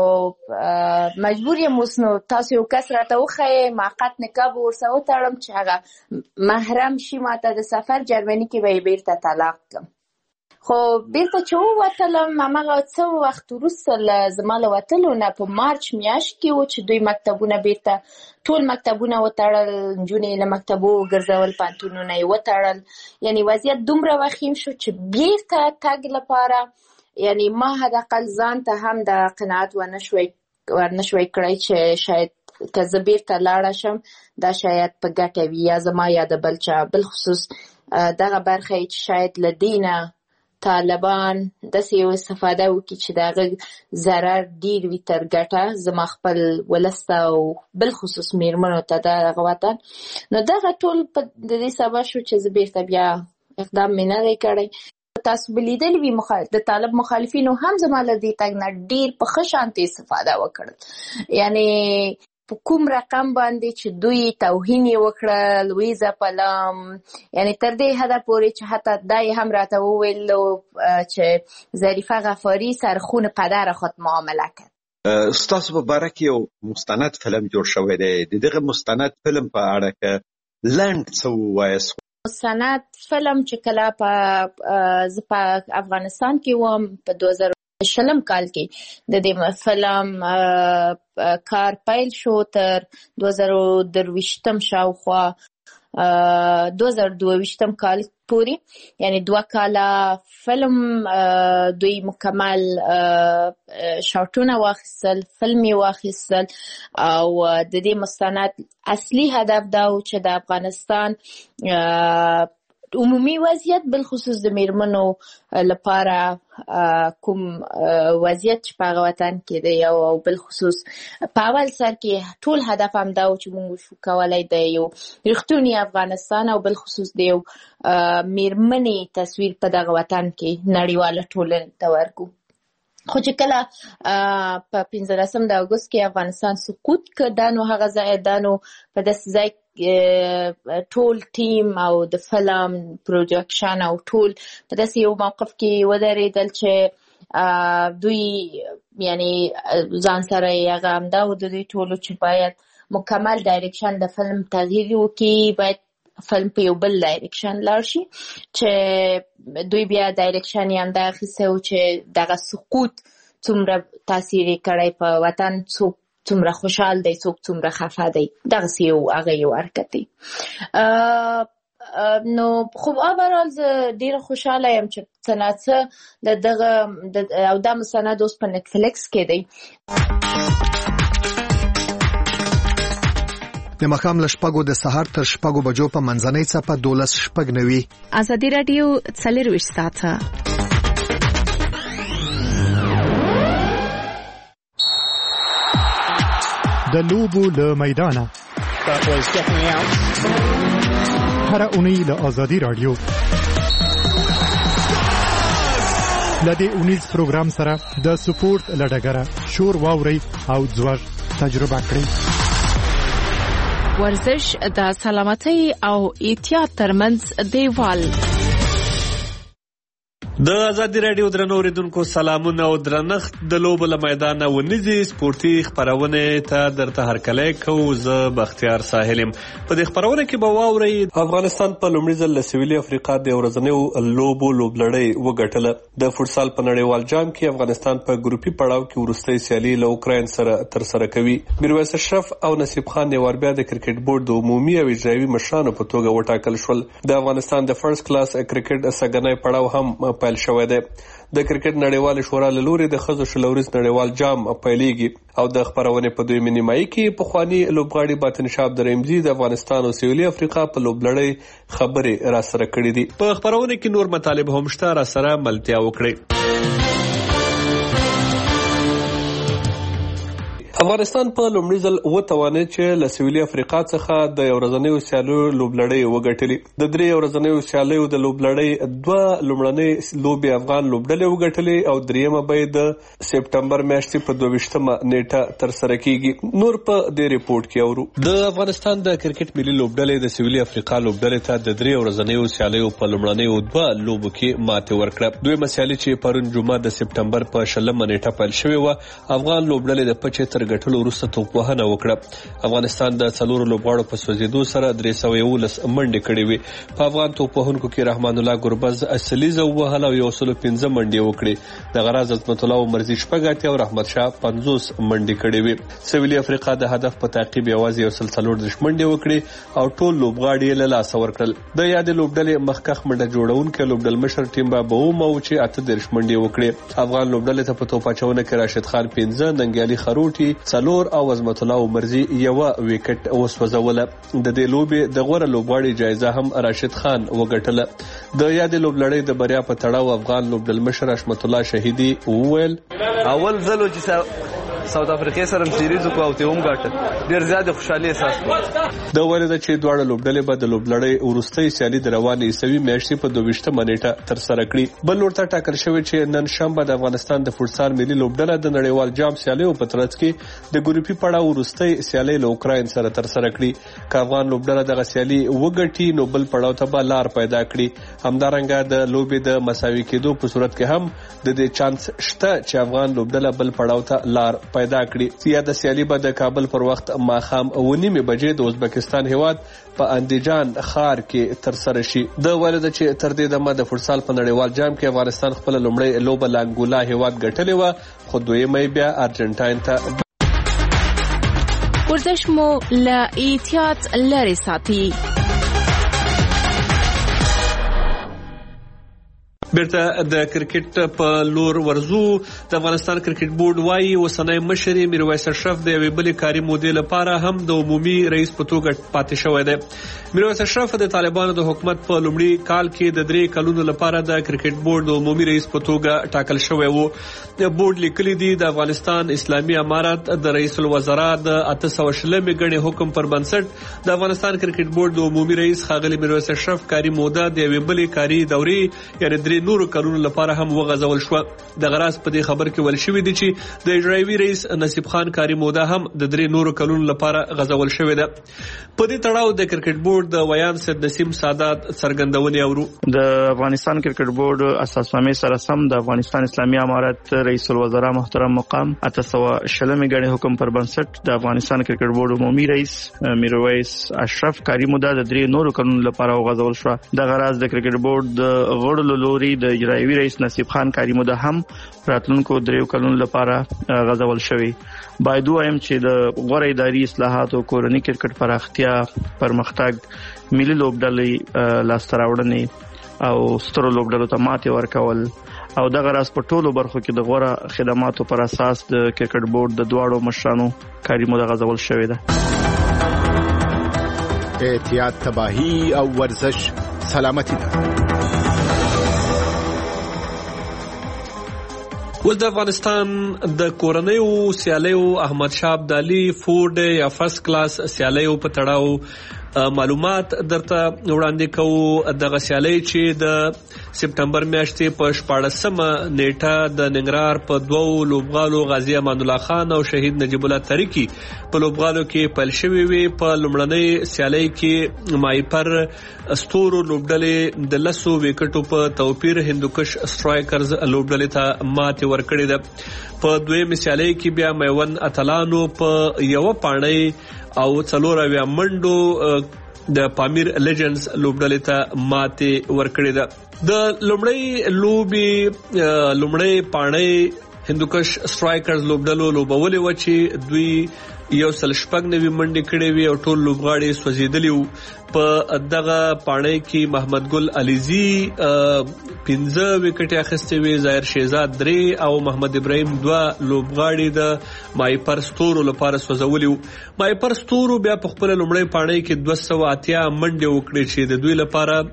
مجبور یم اوس نو تاسو یو کس راته وښیئ موقت نکاح به ورسره وتړم چې هغه محرم شي ماته د سفر جرمني کې به یې بیرته طلاق کړم. خو بیرته چې ووتلم هماغه څه وخت وروسته له زما له وتلو نه په مارچ میاشت کې و چې دوی مکتبونه بیرته ټول مکتبونه وتړل نجونې له مکتبو وګرځول پوهنتونونه یې وتړل یعنی وضعیت دومره وخیم شو چې بیرته تګ لپاره یعنی ما حداقل ځان ته هم د قناعت ورنشوی ورنشوی کړی چې شاید که زه بیرته لاړه شم دا شاید په ګټه وي یا زما یا د بل چا بالخصوص دغه برخه چې شاید له دې نه طالبان داسې یو استفاده وکړي چې د هغه ضرر ډېر وي تر ګټه زما خپل ولس ته او بالخصوص میرمنو ته دغه وطن نو دغه ټول په د دې سبب شو چې زه بیرته بیا اقدام مې نه دی کړی. تاسو به لیدلي وي د طالب مخالفینو هم زما له دې تګ نه ډېر په ښه شانتې استفاده وکړل یعنې په کوم رقم باندې چې دوی توهین یې وکړل وی ځپلم یعنی تر دې حده پورې چې حتی دا یې هم راته وویل چې ظریفه غفاري سره خون پدر خود معامله کرد. ستاسو په باره کې یو مستند فلم جوړ شوی دی د دغه مستند فلم په اړه که لنډ څه ووایاست؟ مستند فلم چې کله په زه په افغانستان کې وم په دوه زره شلم کال کې د دې فلم کار پیل شو تر دوه زره درویشتم شاوخوا دوه زره دویشتم کال پورې یعنی دوه کاله فلم دوی مکمل شاټونه واخیستل فلم یې واخیستل او د دې مستند اصلي هدف دا و چې د افغانستان عمومي وضعیت بالخصوص د میرمنو لپاره کوم وضعیت چې په هغه وطن کې دی او بالخصوص په اول سر کې ټول هدف هم دا و چې موږ شو کولی د یو رښتوني افغانستان او بالخصوص د یو میرمنې تصویر په دغه وطن کې نړیواله ټولنې ته ورکړو. خو چې کله په پنځلسم د اګوست کې افغانستان سقوط کړ دا نو هغه ځای دا نو په داسې ځای ټول ټیم او د فلم پروډکشن او ټول په داسې یو موقف کې ودرېدل چې دوی یعنی ځان سره یې هغه همدا و د دوی ټولو چې باید مکمل ډایرکشن د فلم تغییر وکړي باید فلم په یو بل ډایرکشن لاړ شي چې دوی بیا ډایرکشن یې همدا اخیستی و چې دغه سقوط څومره تاثیر یې کړی په وطن څوک څومره خوشحال دی څوک څومره خفه دی دغسې یو هغه یې ورکتې نو خو اوورال زه ډېره خوشحاله یم چې څه نه څه د دغه او دا مستند اوس په نټفلیکس کې دی. د ماښام له شپږو د سهار تر شپږو بجو په منځنۍ څپه دولس شپږ نوي ازادي راډیو څلرویشت ساعته د لوبو له میدانه هر اونۍ له ازادي راډیو لدې اونیز پروګرام سره د سپورت لډګره شور واوري او ځوړ تجربه کړئ. ورزش د سلامتۍ او احتیاط ترمنځ دیوال. د ازادي راډیو درنو اوریدونکو سلامونه او درنښت د لوبو له میدانه ونیزي سپورتي خبرونه ته درته هرکلی کوو. زه بختیار ساحل یم. په دې خبرونه کې به واورئ افغانستان په لومړي ځل له سویلي افریقا د ورځنیو لوبو لوبلړۍ وګټله. د فوټسال په نړیوال جام کې افغانستان په ګروپي پړاو کې وروستۍ سیالي له اوکراین سره ترسره کوي. میرویس اشرف او نصیب خان یوار بیا د کرکټ بورډ د عمومي او اجرایي مشرانو په توګه وټاکل شول. د افغانستان د فرست کلاس کرکټ سګنی پړاو هم پیل شوی دی. د کرکټ نړیوال شورا له لوري د ښځو شلوريز نړیوال جام پیلېږي او د خبرونې په دویمه نیمایي کې پخوانی لوبغاړي باطن شاب درېمزي د افغانستان او سویلي افریقا په لوبلړۍ خبرې را سره کړې دي. په خبرونه کې نور مطالب هم شته، را سره ملتیا وکړي. افغانستان په لومړي ځل وتوانید چې له سویلي افریقا څخه د یو ورځنیو سیالیو لوبلړۍ وګټلې. د درې ورځنیو سیالیو د لوبلړۍ دوه لومړنۍ لوبې افغان لوبډلې وګټلې او دریمه به د سپټمبر میاشتې په دوه-ویشتمه نیټه ترسره کیږي. نور په دې ریپورت کې اورو. د افغانستان د کرکټ ملي لوبډلې د سویلي افریقا لوبډلې ته د درې ورځنیو سیالیو په لومړنیو دوه لوبو کې ماتې ورکړه. دویمه سیالي چې پرون جمعه د سپټمبر په شلمه نیټه پیل شوې و، افغان لوبډلې د پچې تر ګټلو وروسته توپوهنه وکړه. افغانستان د څلورو لوبغاړو په سوځېدو سره درې سوه یولس منډې کړې وې. په افغان توپوهونکو کې رحمان الله ګربز اصلیزه ووهله او یو سل پنځه منډې وکړې. د غراز عظمت الله عمرزي شپږ اتیا او رحمت شاه پنځوس منډې کړې وې. سویلي افریقا د هدف په تعقیب یوازې یو سل څلور دېرش منډې وکړې او ټول لوبغاړي یې له لاسه ورکړل. د یادې لوبډلې مخکښ منډه جوړونکی لوبډلمشر ټیم بابو مو چې اته دېرش منډې وکړې. افغان لوبډلې ته په توپ اچونه کې راشد خان پنځه، ننګیالي خروټي څلور او عظمت الله عمرزي یو وکټ وسوځوله. د دې لوبې د غوره لوبغاړي جایزه هم راشد خان وګټله. د یادې لوبلړۍ د بریا په تړاو افغان لوبډلمشر حشمت الله شهیدي وویل اول ځل چې ساوث افریقا سره سیریز کو او ته هم ګټه ډیر زیات خوشحالي احساس کوم. د ولید چې دواړه لوبډلې به د لوبلړۍ ورستۍ سیالي د روانې عیسوي میاشتې په دوه-ویشتمه نیټه تر سره کړي. بل ورته ټاکل شوی چې نن شنبه د افغانستان د فوټسال ملي لوبډله د نړیوال جام سیالیو په ترڅ کې د ګروپي پړاو ورستۍ سیالي له اوکراین سره تر سره کړي. که افغان لوبډله دغه سیالي وګټي نو بل پړاو ته به لار پیدا کړي. همدارنګه د لوبې د مساوي کېدو په صورت کې هم د دې چانس شته چې افغان لوبډله بل پړاو ته لار پیدا کړي. سیاده سیالي به د کابل پر وخت ماښام اوه نیمې بجې د ازبکستان هیواد په اندیجان ښار کې تر سره شي. د ولید چې تر دې دمه د فوټسال په نړیوال جام کې افغانستان خپل لومړی لوبه له انګولا هیواد ګټلې وه، خو دویمه بیا ارجنټاین ته. ورزش مو له احتیاط لرې ساتي. بیرته د کرکټ په لور ورزو. د افغانستان کرکټ بورډ وايي اوسنی مشر میرویس اشرف د یوې بلې کاري مودې لپاره هم د عمومي رئیس په توګه پاتې شوی دی. میرویس اشرف د طالبانو د حکومت په لومړي کال کې د درې کلونو لپاره د کرکټ بورډ د عمومي رئیس په توګه ټاکل شوی و. د بورډ لیکلي دي د افغانستان اسلامي امارت د رئیس الوزرا د اته سوه شلمې ګڼې حکم پر بنسټ د افغانستان کرکټ بورډ د عمومي رئیس ښاغلي میرویس اشرف کاري موده د یوې بلې کاري دورې یعنې درې نورو کلونو لپاره هم وغځول شو. د غراس په دې خبر کې ول شوی دی چې د اجرایوي رئیس نصیب خان کاري موده هم د درې نورو کلونو لپاره غځول شوې ده. په دې تړاو د کرکټ بورډ د ویان سید نسیم سادات څرګندونې اورو. د افغانستان کرکټ بورډ اساسنامې سره سم د افغانستان اسلامي امارت رئیس الوزرا محترم مقام اته سوه شلمې ګڼې حکم پر بنسټ د افغانستان کرکټ بورډ عمومي رئیس میرویس اشرف کاري موده د درې نورو کلونو لپاره وغځول شو. د غراس د کرکټ بورډ د غړو لوري د اجرایوي رئیس نصیب خان کاري موده هم راتلونکو دریو کلونو لپاره غځول شوی. باید وایم چې د غوره اداري اصلاحات او کورني کرکټ پراختیا، پرمختګ، ملي لوبډلې لاسته راوړنې او سترو لوبډلو ته ماتې ورکول او دغه راز په ټولو برخو کې د غوره خدماتو پر اساس د کرکټ بورډ د دواړو مشرانو کاري موده غځول شوې ده. احتیاط تباهي او ورزش سلامتی ده. ول د افغانستان د کورنیو سیالیو احمد شاه ابدالي فورډ یا فرست کلاس سیالیو په تړاو معلومات درته وړاندې کوو. دغه سیالۍ چې د سپټمبر میاشتې په شپاړسمه نیټه د ننګرهار په دوو لوبغالو غازي امان الله خان او شهید نجیب الله تاریکي په لوبغالو کې پیل شوې وې. په لومړنۍ سیالۍ کې مایپر ستورو لوبډلې د لسو وکټو په توپیر هندوکش سټرایکرز لوبډلې ته ماتې ورکړې ده. په دویمه سیالۍ کې بیا میوند اتلانو په یو پاڼۍ او څلور اویا منډو د پامیر لیجنډز لوبډلې ته ماتې ورکړې ده. د لومړی لوبي لومړی پاڼۍ هندوکش سټرایکرز لوبډلو لوبولې و چې دوی یو سل شپږ نوي منډې کړې وي او ټول لوبغاړي سوځېدلي وو. په دغه پاڼۍ کې محمد ګل علیزي پنځه وکټې اخیستې وي، ظاهر شهزاد درې او محمد ابراهیم دوه لوبغاړي د مایپر ستورو لپاره سوځولي وو. مایپر ستورو بیا په خپل لومړۍ پاڼۍ کې دوه سوه اتیا منډې وکړې چې د دوی لپاره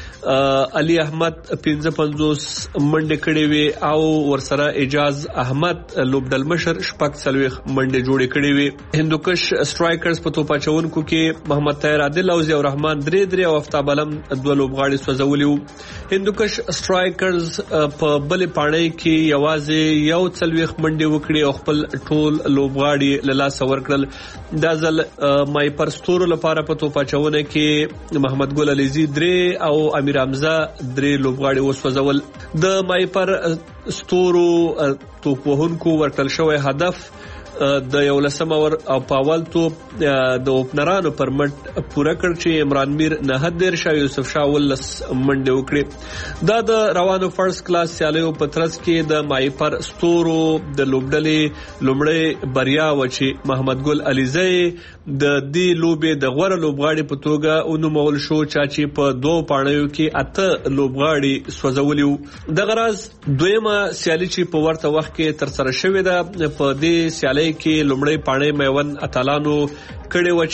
علي احمد پنځه پنځوس منډې کړې وي او ورسره اجاز احمد لوبډل مشر شپږ څلوېښت منډې جوړې کړې وي. هندوکش سټرایکرز په توپ اچونکو کې محمد طاهر عادل او ضیاء الرحمن درې درې او افتاب علم دوه لوبغاړي سوځولي وو. هندوکش سټرایکرز په بلې پاڼۍ کې یوازې یو څلوېښت منډې وکړې او خپل ټول لوبغاړي له لاسه ورکړل. دا ځل مایپر ستورو لپاره په توپ اچونه کې محمد ګل علیزي درې او امیر حمزه درې لوبغاړي وسوځول. د مایپر ستورو توپ وهونکو ورکړل شوی هدف د یولسم اور او پاول توپ د اوپنرانو پر مټ پوره کړ چې عمران میر نه دیر شاه یوسف شاه ولس منډه وکړي. دا د روانو فرست کلاس سیالیو په ترڅ کې د مایپر ستورو د لوبډلې لومړی بریا و چې محمد ګل علیزی د دې لوبې د غوره لوبغاړي په توګه ونومول شو چې په دوه پاڼیو کې اته لوبغاړي سوځولي وو. دغه راز دویمه سیالي چې په ورته وخت کې تر سره شوې ده په دې سیالي کې لومړی پاڼۍ میوند اتلانو کړې و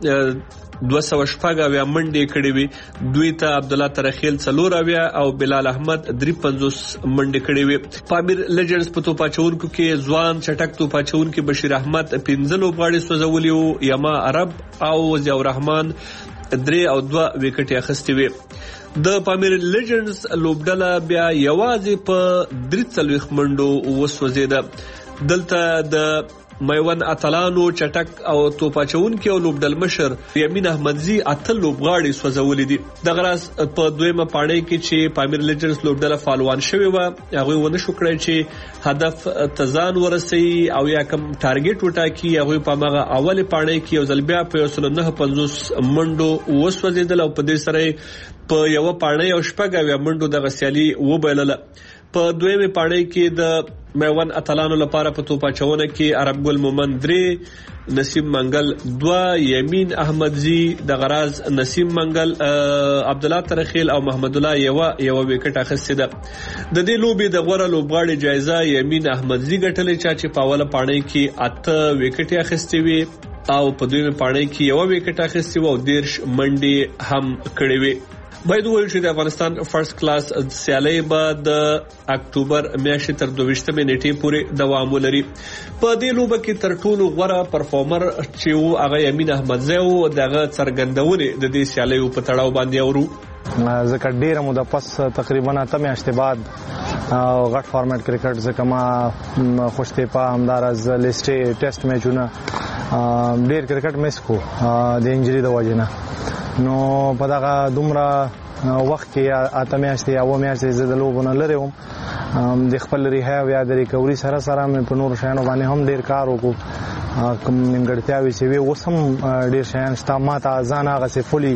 چې دوه سوه شپږ اویا منډې کړې وي. دوی ته عبدالله ترخیل څلور اویا او بلال احمد درې پنځوس منډې کړې وي. پامیر لیجنډز په توپ اچونکو کې ځوان چټک توپ اچونکي بشیر احمد پنځه لوبغاړي سوځولي وو. یما عرب او ضیاء الرحمن درې او دوه وکټې اخیستې وي. د پامیر لیجنډز لوبډله بیا یوازې په درې څلوېښت منډو وسوځېده. دلته د میوند اتلانو چټک او توپ اچونکي او لوبډل مشر یمین احمدزي اته لوبغاړي سوځولي دي. دغه راز په دویمه پاڼۍ کې چې پامیر لیجنډز لوبډله فالوان شوی و هغه ونه شو کړی چې هدف تزان ورسي او یا کم ټارګټ وټاکي. هغه په ماغه اوله پاڼۍ کې یو ځل بیا په یو سل نه پنځوس منډو وسوځیدل او په دې سره په یو پاڼۍ او شپږ اویا منډو د غسیالي وبایلله. په دویمه پاڼۍ کې د میوند اتلانو لپاره په توپ اچونه کې عرب ګل مومن درې، نسیم منګل دوه، یمین احمدزي د غراز نسیم منګل عبدالله ترخیل او محمد الله یو یو وکټ اخیستې ده. د دې لوبې د غوره لوبغاړي جایزه یمین احمدزي ګټلې چې په اوله پاڼۍ کې اته وکټې اخیستې وي او په دویمه پاڼۍ کې یو وکټ اخیستې و او دیرش منډې هم کړې وي. باید وویل چې د افغانستان فرست کلاس سیالۍ به د اکتوبر میاشتې تر دویشتمې نیټې پورې دوام ولري. په دې لوبه کې تر ټولو غوره پرفارمر چې وو هغه یمین احمدزی وو. دغه څرګندونې د دې سیالیو په تړاو باندې اورو. ځکه ډیره موده پس تقریبا اته میاشتې بعد غټ فارمیټ کرکټ ځکه ما خوشتیپا همداراز لیسټې ټیسټ میچونه ډیر کرکټ میس کو د انجری د وجې نه. نو په دغه دومره وخت کې اته میاشتې یا اوه میاشتې زه د لوبو نه لرې وم. د خپل ریهاب یا د ریکوري سره سره مې په نورو شیانو باندې هم ډېر کار وکړو. کوم نیمګړتیاوې چې وي اوس هم ډېر شیان شته. ما ته ځان هغسې فولي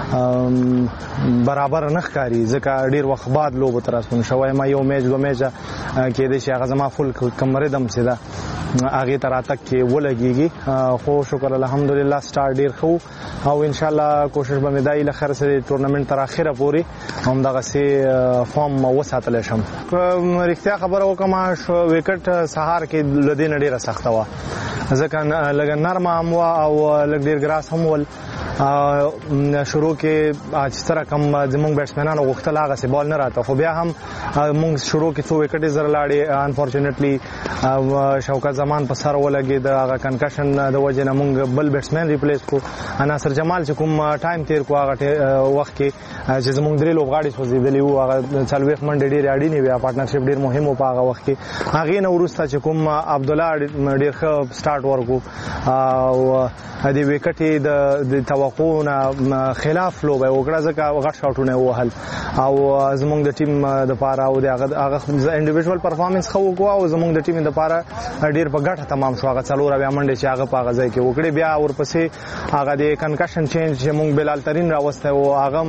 برابر نه ښکاري ځکه ډېر وخت بعد لوبو ته راستون شوی. ما یو میچ دوه میچه کېدای شي هغه زما فول کم ردم چې ده هغې ته راتګ کې ولګېږي. خو شکر الحمدلله سټارټ ډېر ښه او انشاءالله کوشش به مې دا وي له خیر سره ټورنمنټ تر اخره پورې همدغسې فارم وساتلی شم. رښتیا خبره وکړم وکټ سهار کې له دې نه ډېره سخته وه ځکه لږ نرمه هم وه او لږ ډېر ګراس هم ول. شروع کې چې سره کم زموږ بیټسمنانو غوښتل هغسې بال نه راته، خو بیا هم موږ شروع کې څو وکټې زره لاړې. انفارچونیټلی شوکت زمان په سر ولګېد، هغه کنکشن د وجې نه موږ بل بیټسمین ریپلیس کړو. ناصر جمال چې کوم ټایم تیر کړو هغه وخت کې چې زموږ درې لوبغاړي سوځېدلي وو، هغه څلوېښت منډې ډېرې اړینې وې. پارټنرشپ ډېر مهم و په هغه وخت کې. هغې نه وروسته چې کوم عبدالله ډېر ښه سټارټ ورکړو او د وکټې د توقع نه خلاف لوبه وکړه ځکه غټ شاټونه یې ووهل او زموږ د ټیم دپاره او د هغه انډیویژوال پرفارمنس ښه وکړو او زموږ د ټیم دپاره ډېر په ګټه تمام شو. هغه څلور اویا منډې چې هغه په هغه ځای کې وکړې. بیا ورپسې هغه د کنکشن چینج چې موږ بلال ترین راوستی و هغه هم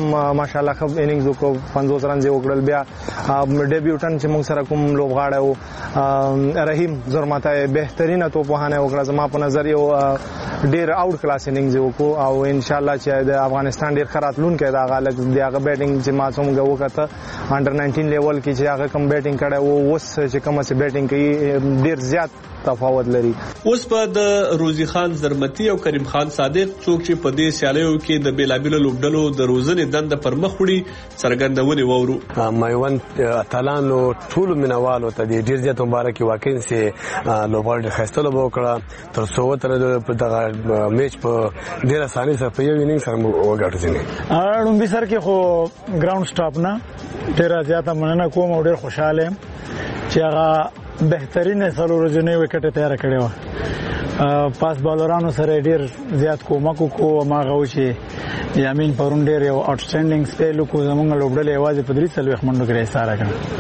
ماشاءالله خو اننګز وکړو پنځوس رن یې وکړل. بیا ډیبیوټن چې موږ سره کوم لوبغاړی وو رحیم زرماته بهترینه توپوهانه وکړه. زما په نظر یو ډیر آوټ کلاس اننګز وکړو او ان شاء الله چې د افغانستان ډیر خراتلون کې دا غالک دی هغه بیټینګ چې ما څومره وکړه انډر ناینټین لیول کې چې هغه کم بیټینګ کړي وو اوس چې کومه سي بیټینګ کوي ډیر زیات تفاوت لري. اوس په د روزي خان زرمتی او کریم خان صادق څوک چې په دې سیالیو کې د بیلابیلو لوبډلو د روزنې دند پر مخ وړي څرګندونې وورو. مایوان اتلانو ټول منوالو ته ډیر زیات مبارکي واقعین سي لوبغاړي خاصه لوب وکړه تر څو تر په دغه میچ په ډیر اسانۍ سره په یو اننګ سره وګټل. اړم به سر کې خو ګراوند سټاپ نه ډیر زیات مننه کوم او ډیر خوشاله چې هغه بهترینه سلو ورځې وکټه تیار کړې و. پاس بالرانو سره ډیر زیات کومک کو ما غو چې یامین پرون ډیر یو آوټسټینډینګ سپیل کو زمونږ لوبډلې आवाज په درې سلو منډو کې ساره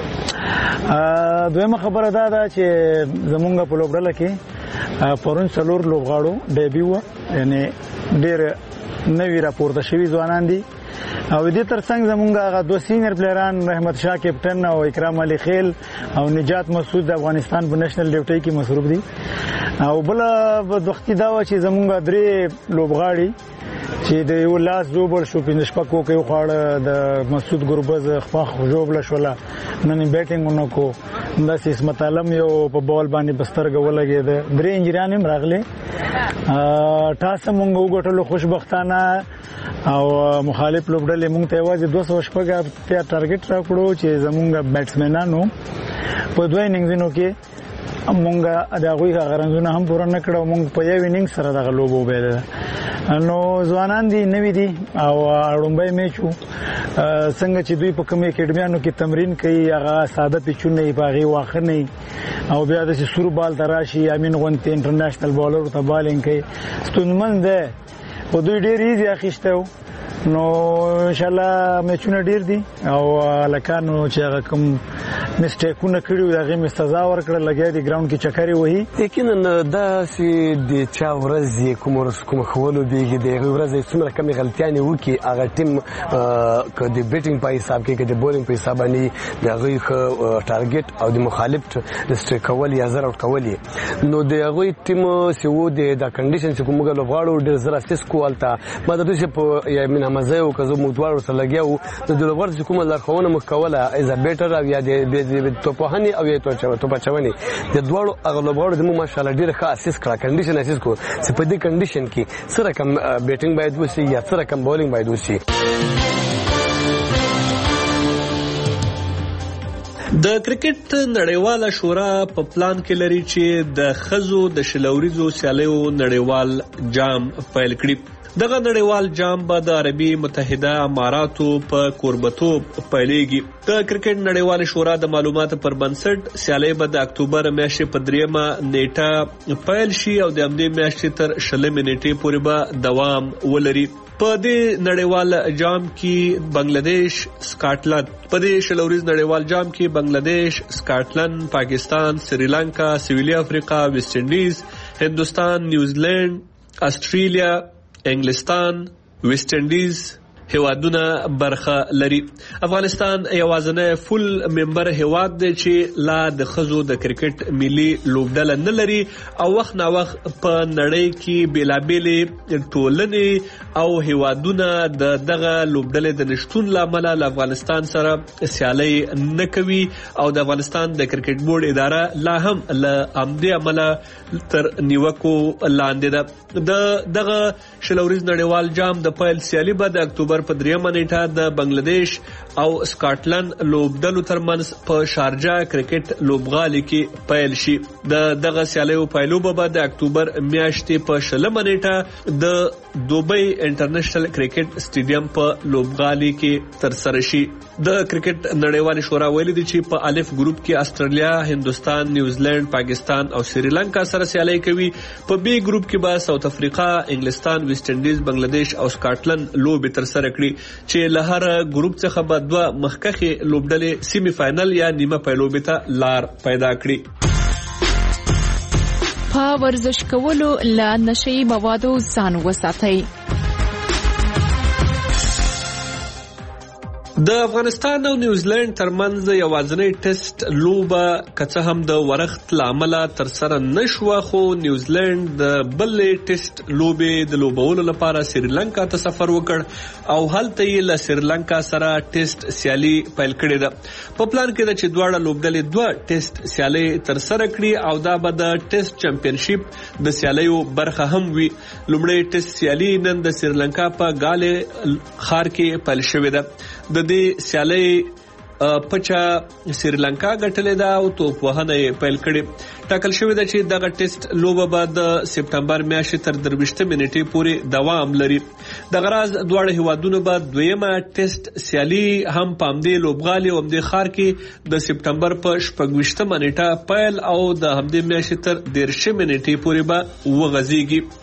کړ. دویمه خبره دا ده چې زمونږ په لوبډله کې پرون څلور لوبغاړو ډیبیو یعنی ډیر نوی راپورته شوی ځوانان دي او دې ترڅنګ زمونږ هغه دوه سینیئر پلیران رحمت شاه کیپټن او اکرام علي خیل او نجات مسعود د افغانستان په نېشنل ډیوټي کې مصروف دي. او بل د وختي دا و چې زمونږ درې لوبغاړي چې د یو لاس دوبل شو په نشپکو کې خوړه د مسعود ګربز خپخ جوړل شو نن بیټینګ ونکو د اسمت عالم یو په بال باندې بستر غولګي د درې انجریان هم راغلي. تاسو مونږ وګټلو خوشبختانه او مخالف لوبډلې مونږ ته واځي دوه سوه شپږ ته ټارګټ راکړو چې زمونږ بیټسمنانو په دوه اننګزونو کې مونږه د هغوی غرضونه هم پوره نه کړو. مونږ په یو اننګ سره دغه لوب وبیل نو ځوانان دي نوی دي او اړومبای میچو څنګه چې دوی په کومې اکیډمیانو کې تمرین کوي هغه ساده پیچونه یې باغی واخر نه او بیا د سور بال تراشي امین غونتی انټرنیشنل بالر ته بالینګ کوي ستونمن ده خو دوی ډیر ایزي اخیسته نو ان شاء الله میچونه ډیر دي او لکانو چې هغه کوم میسټیکونه کړیو دغه می سزا ورکړه لګیا دي ګراوند کې چکرې وਹੀ. یقینا دا سي د چا ورځ کوم ورځ کوم خولو دیږي دغه ورځ څومره کمی غلطیانه وکي هغه ټیم ک د بیټینګ په حساب کې ک د بولینګ په حساب باندې دغه ټارګټ او د مخالف د کول یا زر اوټ کول نو دغه ټیم سی وو د کنډیشن چې کومه لوبغاړو ډیر زر اساس کوالتا ما د دې په یمن مزه او کزو موټوار سره لګیاو د لوبغاړو چې کومه لارښوونه مکوله از بیټر او یا د توپهنی او یا توپچونی د دوړو اغلبغاړو د مو ماشاءالله ډیر ښه اساس کړه کنډیشن اساس کو چې په دې کنډیشن کې سره کم بیټینګ باید وسی یا سره کم بولینګ باید وسی. د کرکټ نړیواله شورا په پلان کې لري چې د خزو د شلوريزو سیالیو نړیوال جام پیل کړي. دغه نړیوال جام به د عربي متحده اماراتو په کوربتوب پیلېږي. د کرکټ نړیواله شورا د معلوماتو پر بنسټ سیالي به د اکتوبر میاشتې په دریمه نیټه پیل شي او د همدې میاشتې تر شلمې نیټې پورې به دوام ولري. په دې نړیوال جام کې بنگلاديش سکاټلند په دې شلوريز نړیوال جام کې بنگلاديش سکاټلند پاکستان سریلانکا سویلي افریقا ویسټ انډیز هندستان نیوزیلند استرالیا انګلستان ویسټ انډیز هیوادونه برخه لري. افغانستان یوازینی فول ممبر هیواد دی چې لا د خزو د کرکټ ملي لوبډله نه لري او وخت نا وخت په نړۍ کې بیلابېلې ټولنې او هیوادونه د دغه لوبډلې د نشټون لامل له افغانستان سره سیالي نه کوي او د افغانستان د کرکټ بورډ اداره لا هم له امدې عمله تر نیوکو لاندې ده. د دغه شلوريز نړیوال جام د پیل سیالي به د اکتوبر په دریمه نیټه د بنگلاديش او سکاټلند لوبډلو ترمنځ په شارجه کرکټ لوبغالي کې پیل شي. د دغه سیالیو پیلو به د اکتوبر میاشتې په شلمه نیټه د دوبۍ انټرنیشنل کرکټ سټیډیم په لوبغالي کې تر سره شي. د کرکټ نړیوال شورا ویلي دي چې په الف ګروپ کې استرالیا، هندستان، نیوزیلند، پاکستان او سریلانکا سره سیالي کوي. په بی ګروپ کې به ساوث افریقا، انګلستان، ویسټ انډیز، بنگلاديش او سکاټلند لوبې تر سره کړي چې له هر ګروپ څخه به دوه مخکښې لوبډلې سیمی فائنل یا نیمه پایلوبې ته لار پیدا کړي. په ورزش کولو له نشئی موادو ځان وساتئ. د افغانستان او نیوزیلند ترمنځ یوازینی ټیسټ لوبه که څه هم د ورښت له امله ترسره نشوه، خو نیوزیلند د بلې ټیسټ لوبې د لوبولو لپاره سریلانکا ته سفر وکړ او هلته یې له سریلانکا سره ټیسټ سیالي پیل کړې ده. په پلان کې ده چې دواړه لوبډلې دوه ټیسټ سیالۍ ترسره کړي او دا به د ټیسټ چمپینشپ د سیالیو برخه هم وي. لومړی ټیسټ سیالي نن د سریلانکا په ګالې ښار کې پیل شوې ده. د دې سیالۍ پچا سریلانکا ګټلې ده او توپ وهنه یې پیل کړې. ټاکل شوې ده چې دغه ټیسټ لوبه به د سپټمبر میاشتې تر درویشتمې نیټې پورې دوام لري. دغه راز دواړه هیوادونو به دویمه ټیسټ سیالي هم په همدې لوبغالي او همدې ښار کې د سپټمبر په شپږویشتمه نیټه پیل او د همدې میاشتې تر دېرشمې نیټې پورې به وغځېږي.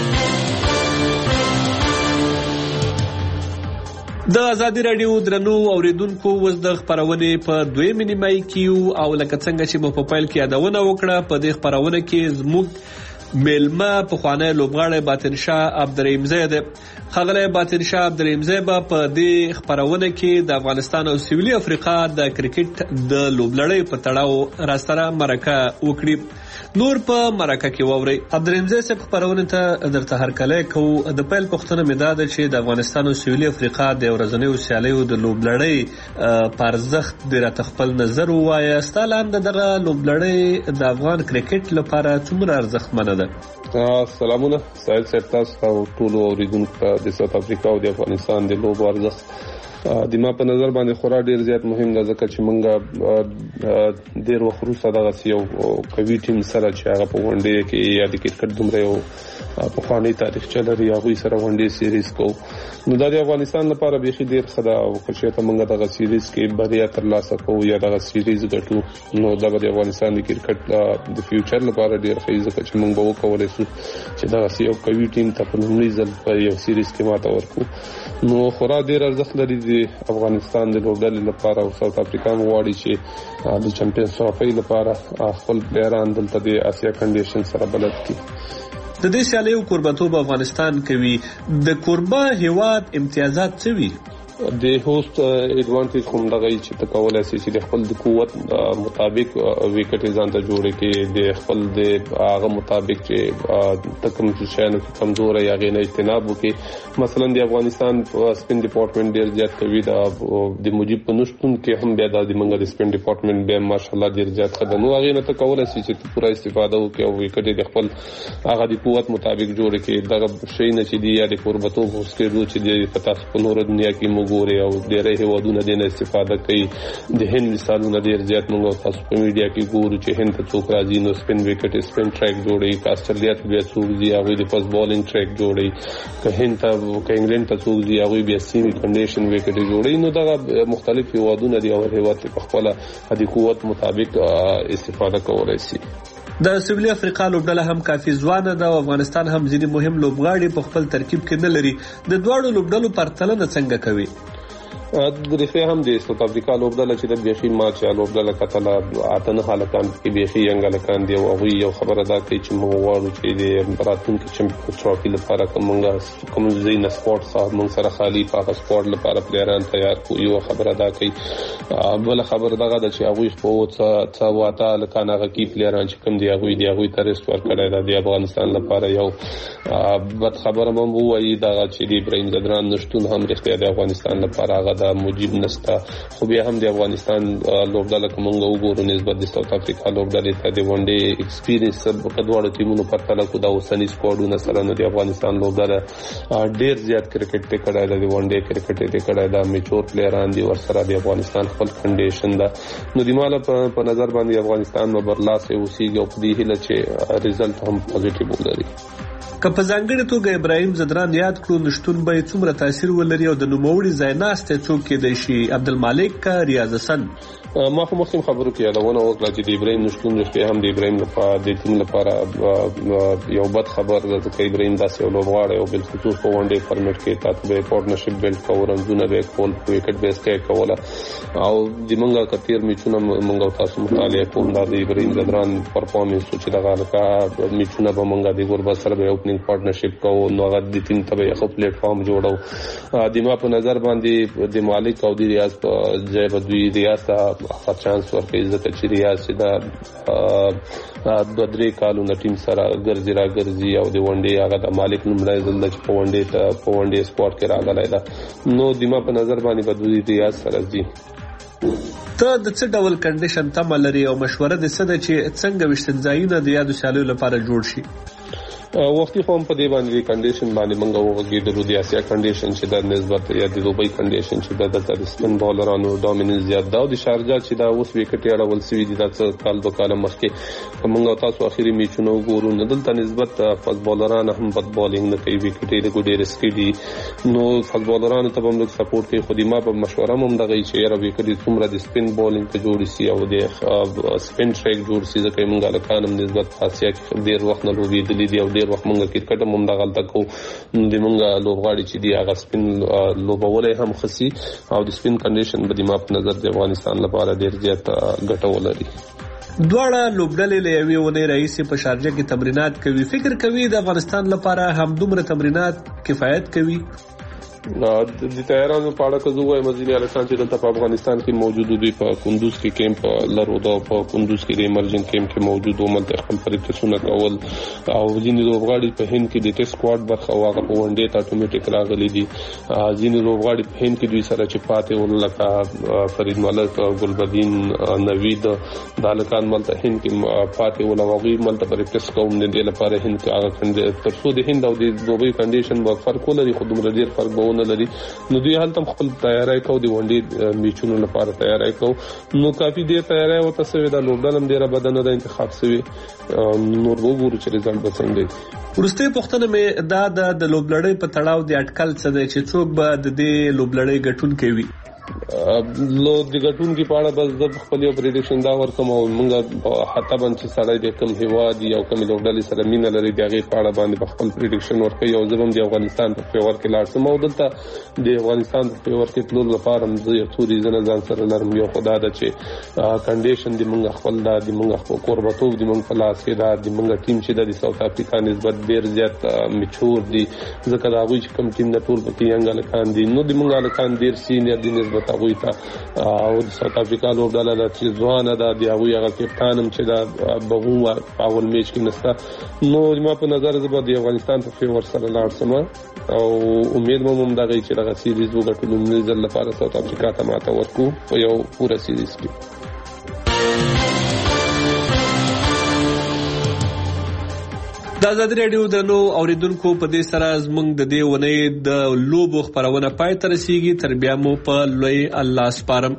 د ازادي راډیو درنو اوریدونکو اوس د خبرونې په دویمې نیمایي کې او لکه څنګه چې مو په پیل کې یادونه وکړه، په دې خبرونه کې زموږ میلمه پخوانی لوبغاړی باطن شاه عبدالرحیمزی دی. ښاغلی باطن شاه عبدالرحیمزی به په دې خبرونه کې د افغانستان او سویلي افریقا د کرکټ د لوبلړۍ په تړاو راسره مرکه وکړي. نور په مرکه کې واورئ. عبدالرحیمزی صاحب خبرونه ته درته هرکلی کوو. د پیل پوښتنه مې دا ده چې د افغانستان او سویلي افریقا د ورځنیو سیالیو د لوبلړۍ په ارزښت دې راته خپل نظر ووایه. ستا له انده دغه لوبلړۍ د افغان کرکټ لپاره څومره ارزښتمنه ده؟ سلامونه سایل صاحب، تاسو او ټولو اوریدونکو ته د ساوث افریقا او د افغانستان د لوبو ارزښت د ما په نظر باندې خورا ډیر زیات مهم ده، ځکه چې موږ ډیر وخت وروسته دغه یو قوي ټیم سره چې هغه په ون ډے کې یا د کرکټ دومره یو پخوانی تاریخچه لري هغوی سره ون ډے سیریز کوو. نو دا د افغانستان لپاره بیخي ډیر ښه ده او که چېرته موږ دغه سیریز کې بریا ترلاسه کوو یا دغه سیریز ګټو نو دا به د افغانستان د کرکټ د فیوچر لپاره ډیر ښه وي، ځکه چې موږ به وکولی شو چې دغه یو قوي ټیم ته په لومړي ځل په یو سیریز کې ماته ورکړو. نو خورا ډیر ارزښت لري د افغانستان د لوبډلې لپاره او ساوث افریقا غواړي چې د چمپیونز ټرافي لپاره خپل پلیران دلته د اسیا کنډیشن سره بلد کړي. د دې سیالیو کوربتوب افغانستان کوي. د کوربه هیواد امتیازات څه وي؟ د هوست ایڈوانټیج کوم دغه چې ته کولای شې چې د خپل د قوت مطابق وکټ ځان ته جوړ کړي، د خپل د هغه مطابق چې تکم شانو کې کمزور یا غي نه اجتناب وکړي. مثلا د افغانستان سپین ډپارټمنټ ډیر زیات کوي، د مجيب په نشټون کې هم بیا د منګه د سپین ډپارټمنټ به ماشاءالله ډیر زیات خدای نو هغه نه ته کولای شې چې پوره استفاده وکړي او وکټ د خپل هغه د قوت مطابق جوړ کړي. دغه شی نه چې دی یا د قربتو هوسکې چې د پتا په نور دنیا کې ګوري او ډېرې هیوادونه دې نه استفاده کوي. د هند مثالونه ډېر زیات موږ تاسو په میډیا کې ګورو چې هند ته څوک راځي نو سپین وکټ سپین ټریک جوړي، که استرالیا ته بیا څوک ځي هغوی د فاست بالینګ ټریک جوړي، که هند ته که انګلینډ ته څوک ځي هغوی بیا سیمي کنډیشن وکټ جوړي. نو دغه مختلف هیوادونه دي او هیواد په خپله د قوت مطابق استفاده کولی شي. د سویلي افریقا لوبډله هم کافي ځوانه ده او افغانستان هم ځینې مهم لوبغاړي په خپل ترکیب کې نه لري. د دواړو لوبډلو پرتلنه څنګه کوي؟ د ریفه هم د ساوث افریقا لوبډله چې د بیخي ماچ یا لوبډله کتله اتنه حالکان کې بیخي ینګلکان دی او هغوی یو خبره دا کوي چې موږ غواړو چې د راتلونکي چمپیونز ټرافي لپاره کومه کوم ځای نه سپورټ صاحب موږ سره خالي په سپورټ لپاره پلیران تیار کوو. یو خبره دا کوي. بل خبره دغه ده چې هغوی خو څه واته لکان هغه کې پلیران چې کوم دی هغوی دی هغوی ته ریسټ ورکړی ده د افغانستان لپاره. یو بد خبره هم ووایي دغه چې د ابراهیم ځدران نشتون هم رښتیا د افغانستان لپاره هغه د موجب نسته، خو بیا هم د افغانستان لوبډله که موږ وګورو نسبت د ساوث افریقا لوبډلې ته د ون ډے ایکسپیرینس په دواړو ټیمونو پرتله کو دا اوسني سکواډونه سره نو د افغانستان لوبډله ډیر زیات کرکټ ته کړی ده، د ون ډے کرکټ ته کړی ده، میچور پلیران دي ورسره د افغانستان خپل کنډیشن ده. نو د ماله په نظر باندې افغانستان به برلاسه اوسېږي او په دې هیله چې ریزلټ هم پوزیټیو ولري. که په ځانګړې توګه ابراهیم ځدران یاد کړو نشتون به څومره تاثیر ولري او د نوموړي ځایناستې څوک کېدای شي؟ عبدالمالک کا ریاض حسن؟ ما خو مخکې خبرو کې یادونه وکړه چې د ابراهیم نشتون رښتیا هم د ابراهیم لپاره د ټیم لپاره یو بد خبر ده، ځکه ابراهیم داسې یو لوبغاړی او بالخصوص په ون ډے فارمیټ کې تاسو به پارټنرشپ بیلډ کوو، رنزونه به کول، وکټ به سټیک کوله او د موږ کتیر میچونه موږ تاسو مطالعه کوم دا د ابراهیم ځدران پرفارمنس چې دغه لکه میچونه به موږ د ګوربت سره به اوپننګ پارټنرشپ کوو نو هغه د ټیم ته به یو پلیټ فارم جوړو. د ما په نظر باندې د مالک او د ریاض په ځای به دوی ریاض ته هغه چانس ورکوي ځکه چې ریاض چې دا دوه درې کالونه ټیم سره ګرځي را ګرځي او د ونډې هغه د مالک لومړی ځل ده چې په ونډې ته په ونډې سکواډ کې راغلی ده. نو د ما په نظر باندې به دوی ریاض سره ځي. ته د څه ډول کنډیشن تمه لري او مشوره د څه ده چې څنګه وشتنځایونه د یادو سیالیو لپاره جوړ شي؟ وختي خو هم په دې باندې کنډیشن باندې موږ وغږېدلو د اسیا کنډیشن چې د نسبت یا د دوبۍ کنډیشن چې د د سپن بالرانو ډومیننس زیات ده او د شارجه چې دا اوس وکټ اړول سوي دي د کال دوه کال مخکې موږ تاسو اخیری میچونه وګورو نه دلته نسبت فاست بالران هم بد بالینګ نه کوي وکټ یې ګډې رسکي دي نو فاست بالرانو ته هم لږ سپورټ کوي خو د ما په مشوره هم دغه چې یاره وکټ څومره د سپن بالینګ ته جوړ شي او د سپن ټریک جوړ شي ځکه موږ له کانم نسبت اسیا کې ډیر وخت نه لوبېدلې دي او ډیر وخت موږ کرکټ هم د غلطه کو د موږ لوبغاړي چې دی هغه سپین لوبولې هم خسي او د سپین کنډیشن به د ما په نظر د افغانستان لپاره ډیر زیات ګټه ولري. دواړه لوبډلې له یوې ونې رئیس په شارجه کې تمرینات کوي. فکر کوي د افغانستان لپاره هم دومره تمرینات کفایت کوي؟ د تیارانو په اړه کوم وايي مزینی الکان چې دلته په افغانستان کې موجود دي په کندوز کې کیمپ لرو دا په کندوز کې د ایمرجن کیمپ کې موجود او ملته خپل پریکټیسونه کول او ځینې لوبغاړي په هند کې د ټیسټ سکواډ برخه واغه په ونډې ته اتوماتیک راغلي دي. ځینې لوبغاړي په هند کې دوی سره چې پاتې ول لکه فرید ملک ګلبدین نوید د الکان ملته هند کې پاتې ول او غي ملته پریکټیس کوم نه دی لپاره هند کې هغه تر څو د هند او د دوبۍ کنډیشن په فرق ولري خو دومره ډیر فرق به لري نو دوی هلته خپل تیاری کوي د ونډې میچونو لپاره تیاری کوي نو کافي ډیر تیاری او تاسو د لوبډلم ډیره بدنه د انتخاب شوی نو وګورو چې رزلټ به څنګه دی. ورسته پښتنه مې دا د لوبلړۍ په تړاو د اټکل څه دی چې څوک به د دې لوبلړۍ ګټون کوي؟ لو د ګټون کې پاړه بس د خپل یو پریډکشن دا ورکوم او موږ حتی باندې سړی د کم هواد یو کم لوبډلې سره مینه لري دغه پاړه باندې خپل پریډکشن ورکوي او زبم د افغانستان په فیور کې لاړ سم او دلته د افغانستان په فیور کې تلل لپاره موږ یو څو ریزن ځان سره لرم یو خدای دا چې کنډیشن د موږ خپل دا د موږ خپل قربتوب د موږ په لاس کې دا د موږ ټیم چې د ساوث افریقا نسبت ډیر زیات میچور دي ځکه دا غوښ کم ټیم نه ټول په یانګ لکان دي نو د موږ لکان ډیر سینیئر دي نسبت هغه ته او د ساوث افریقا لوبډله د ځوانه د دی هغه هغه کپټانم چې دا بهو اول میچ کې نستا نو ما په نظر زبر د افغانستان په فیور سره لاړ سم او امید مې هم دغه چې دغه سیریز وګټلو نه ځل لپاره ساوث افریقا ته ماته ورکو په یو پوره سیریز کې. د آزاد رادیو درنو اوریدونکو په دې سره زموږ د دې ونې د لوبو خبرونه پای ته رسیږي. تر بیا مو په لوی الله سپارم.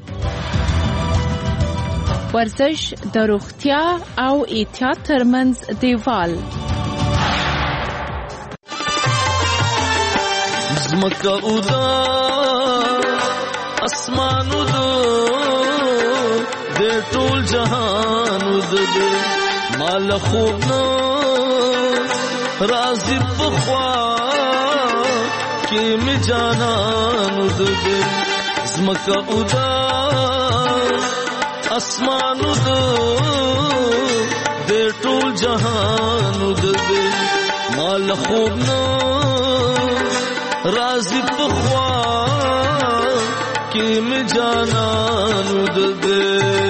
ورزش د روغتیا او احتیاط ترمنځ دیوال زمکه او دا اسمانو دو د ټول جهان د مال خوب نو رازی بخوا کی می جانانو دل زمکا ادا اسمانو دو دے ټول جهانو دل مال خوب نو رازی بخوا کی می جانانو دل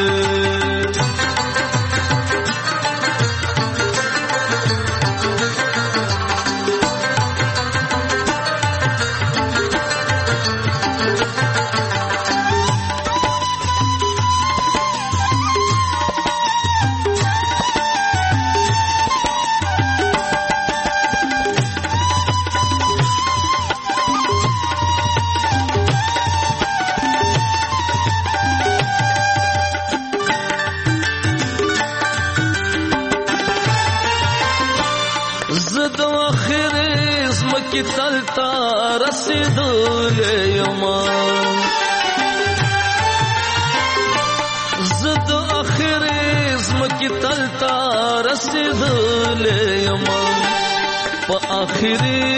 کی تلتا رسیدلې یما زد اخر اسم کی تلتا رسیدلې یما په اخري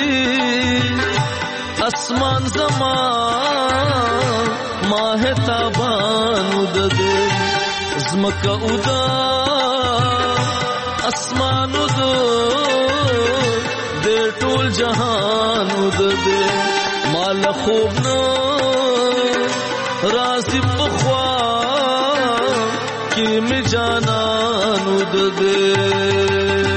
اسمان زمان ماه تابانو د زمکه اودا اسمانو دو ټول جهان د مال خوب نو راضی پخوا کې می جانانو ددې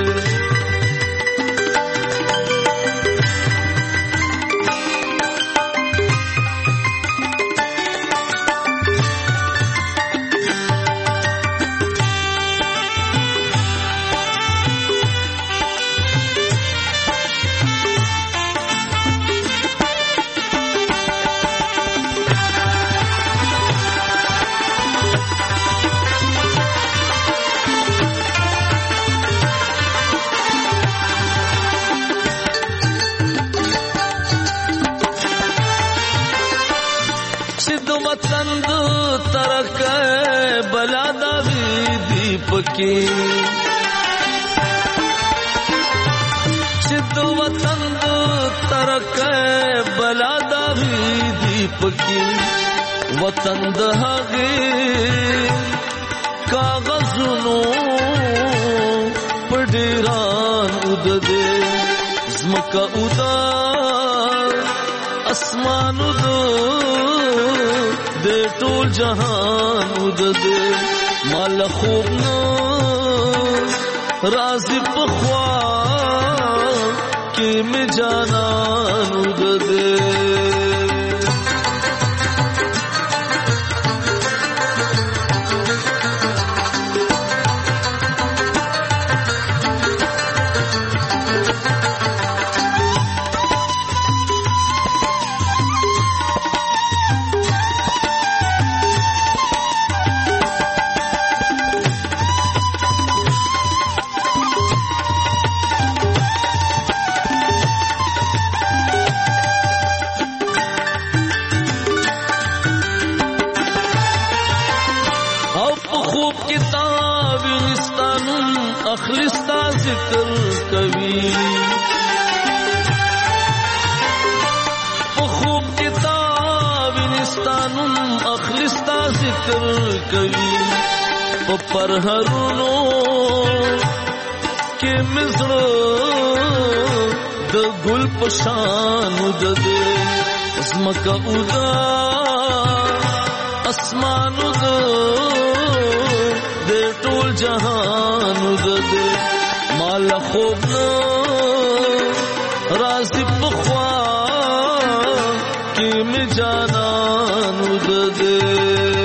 پکی چې د وطن د ترکه بلا دا وی دی پکی وطن د هغه کاغذونو پډیران وددې زمکا ودا اسمانو د ټول جهان وددې مال خوب نو راضی پخوا کې می جانانو ددې اخلصتا ذکر کوي په خوب کتاب انستانم اخلصتا ذکر کوي په پرهرونو کې مزړه د ګل پشان ددې زمکا ودا اسمانو د ټول جهان ددې مال خوب نو راضی پخوا کې می جانانو ددې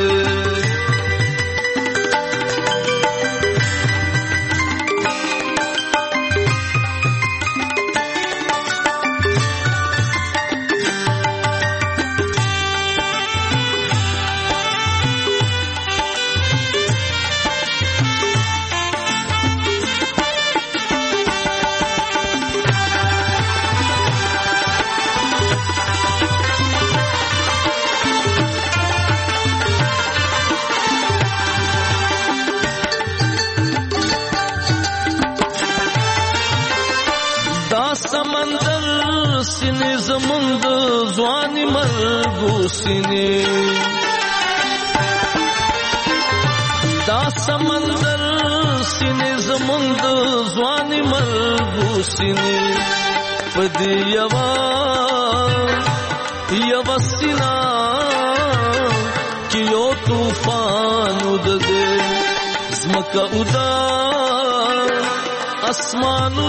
زمند ځواني مرګو سینې دا سمندر سینې زمند ځواني مرګو سینې پدې یوا یوا سینا کې یو طوفان وددې زمکا ودا اسمانو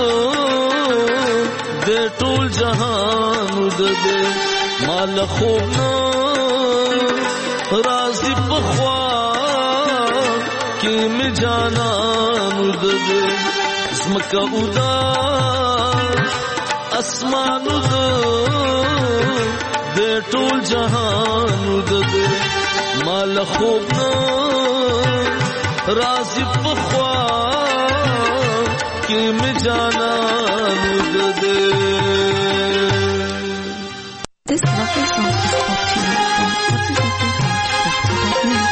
د ټول جهان ددې مال خوب نو راضی پخوا کې می جانان ددې زمکا ودا اسمانو د ټول جهان ددې مال خوب نو راضی پخوا کې می جانان ددې. This lovely song is brought to you from www dot net.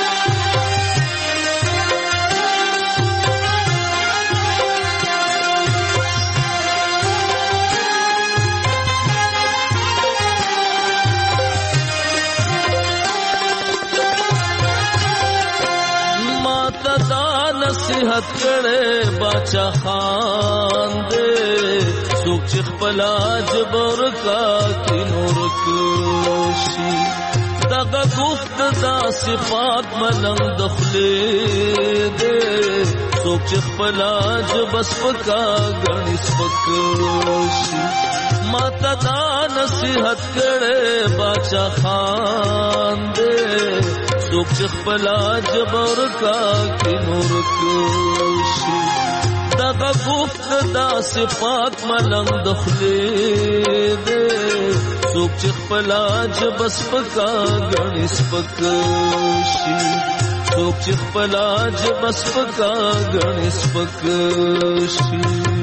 माता दा नसीहत करे बाचा खान दे सुख चिख पला जबर का की नूर कुशी دغه گفت دا صفات ملنګ دخلې دې څوک چې خپل جبس پکا غني سپک شي ماته دا نصیحت کړي باچا خان دې څوک چې خپل جبر کا کې نور کوشي دغه گفت دا صفات ملنګ دخلې دې څوک چې خپل جبس پکا غني سپک شي څوک چې خپل جبس پکا غني سپک شي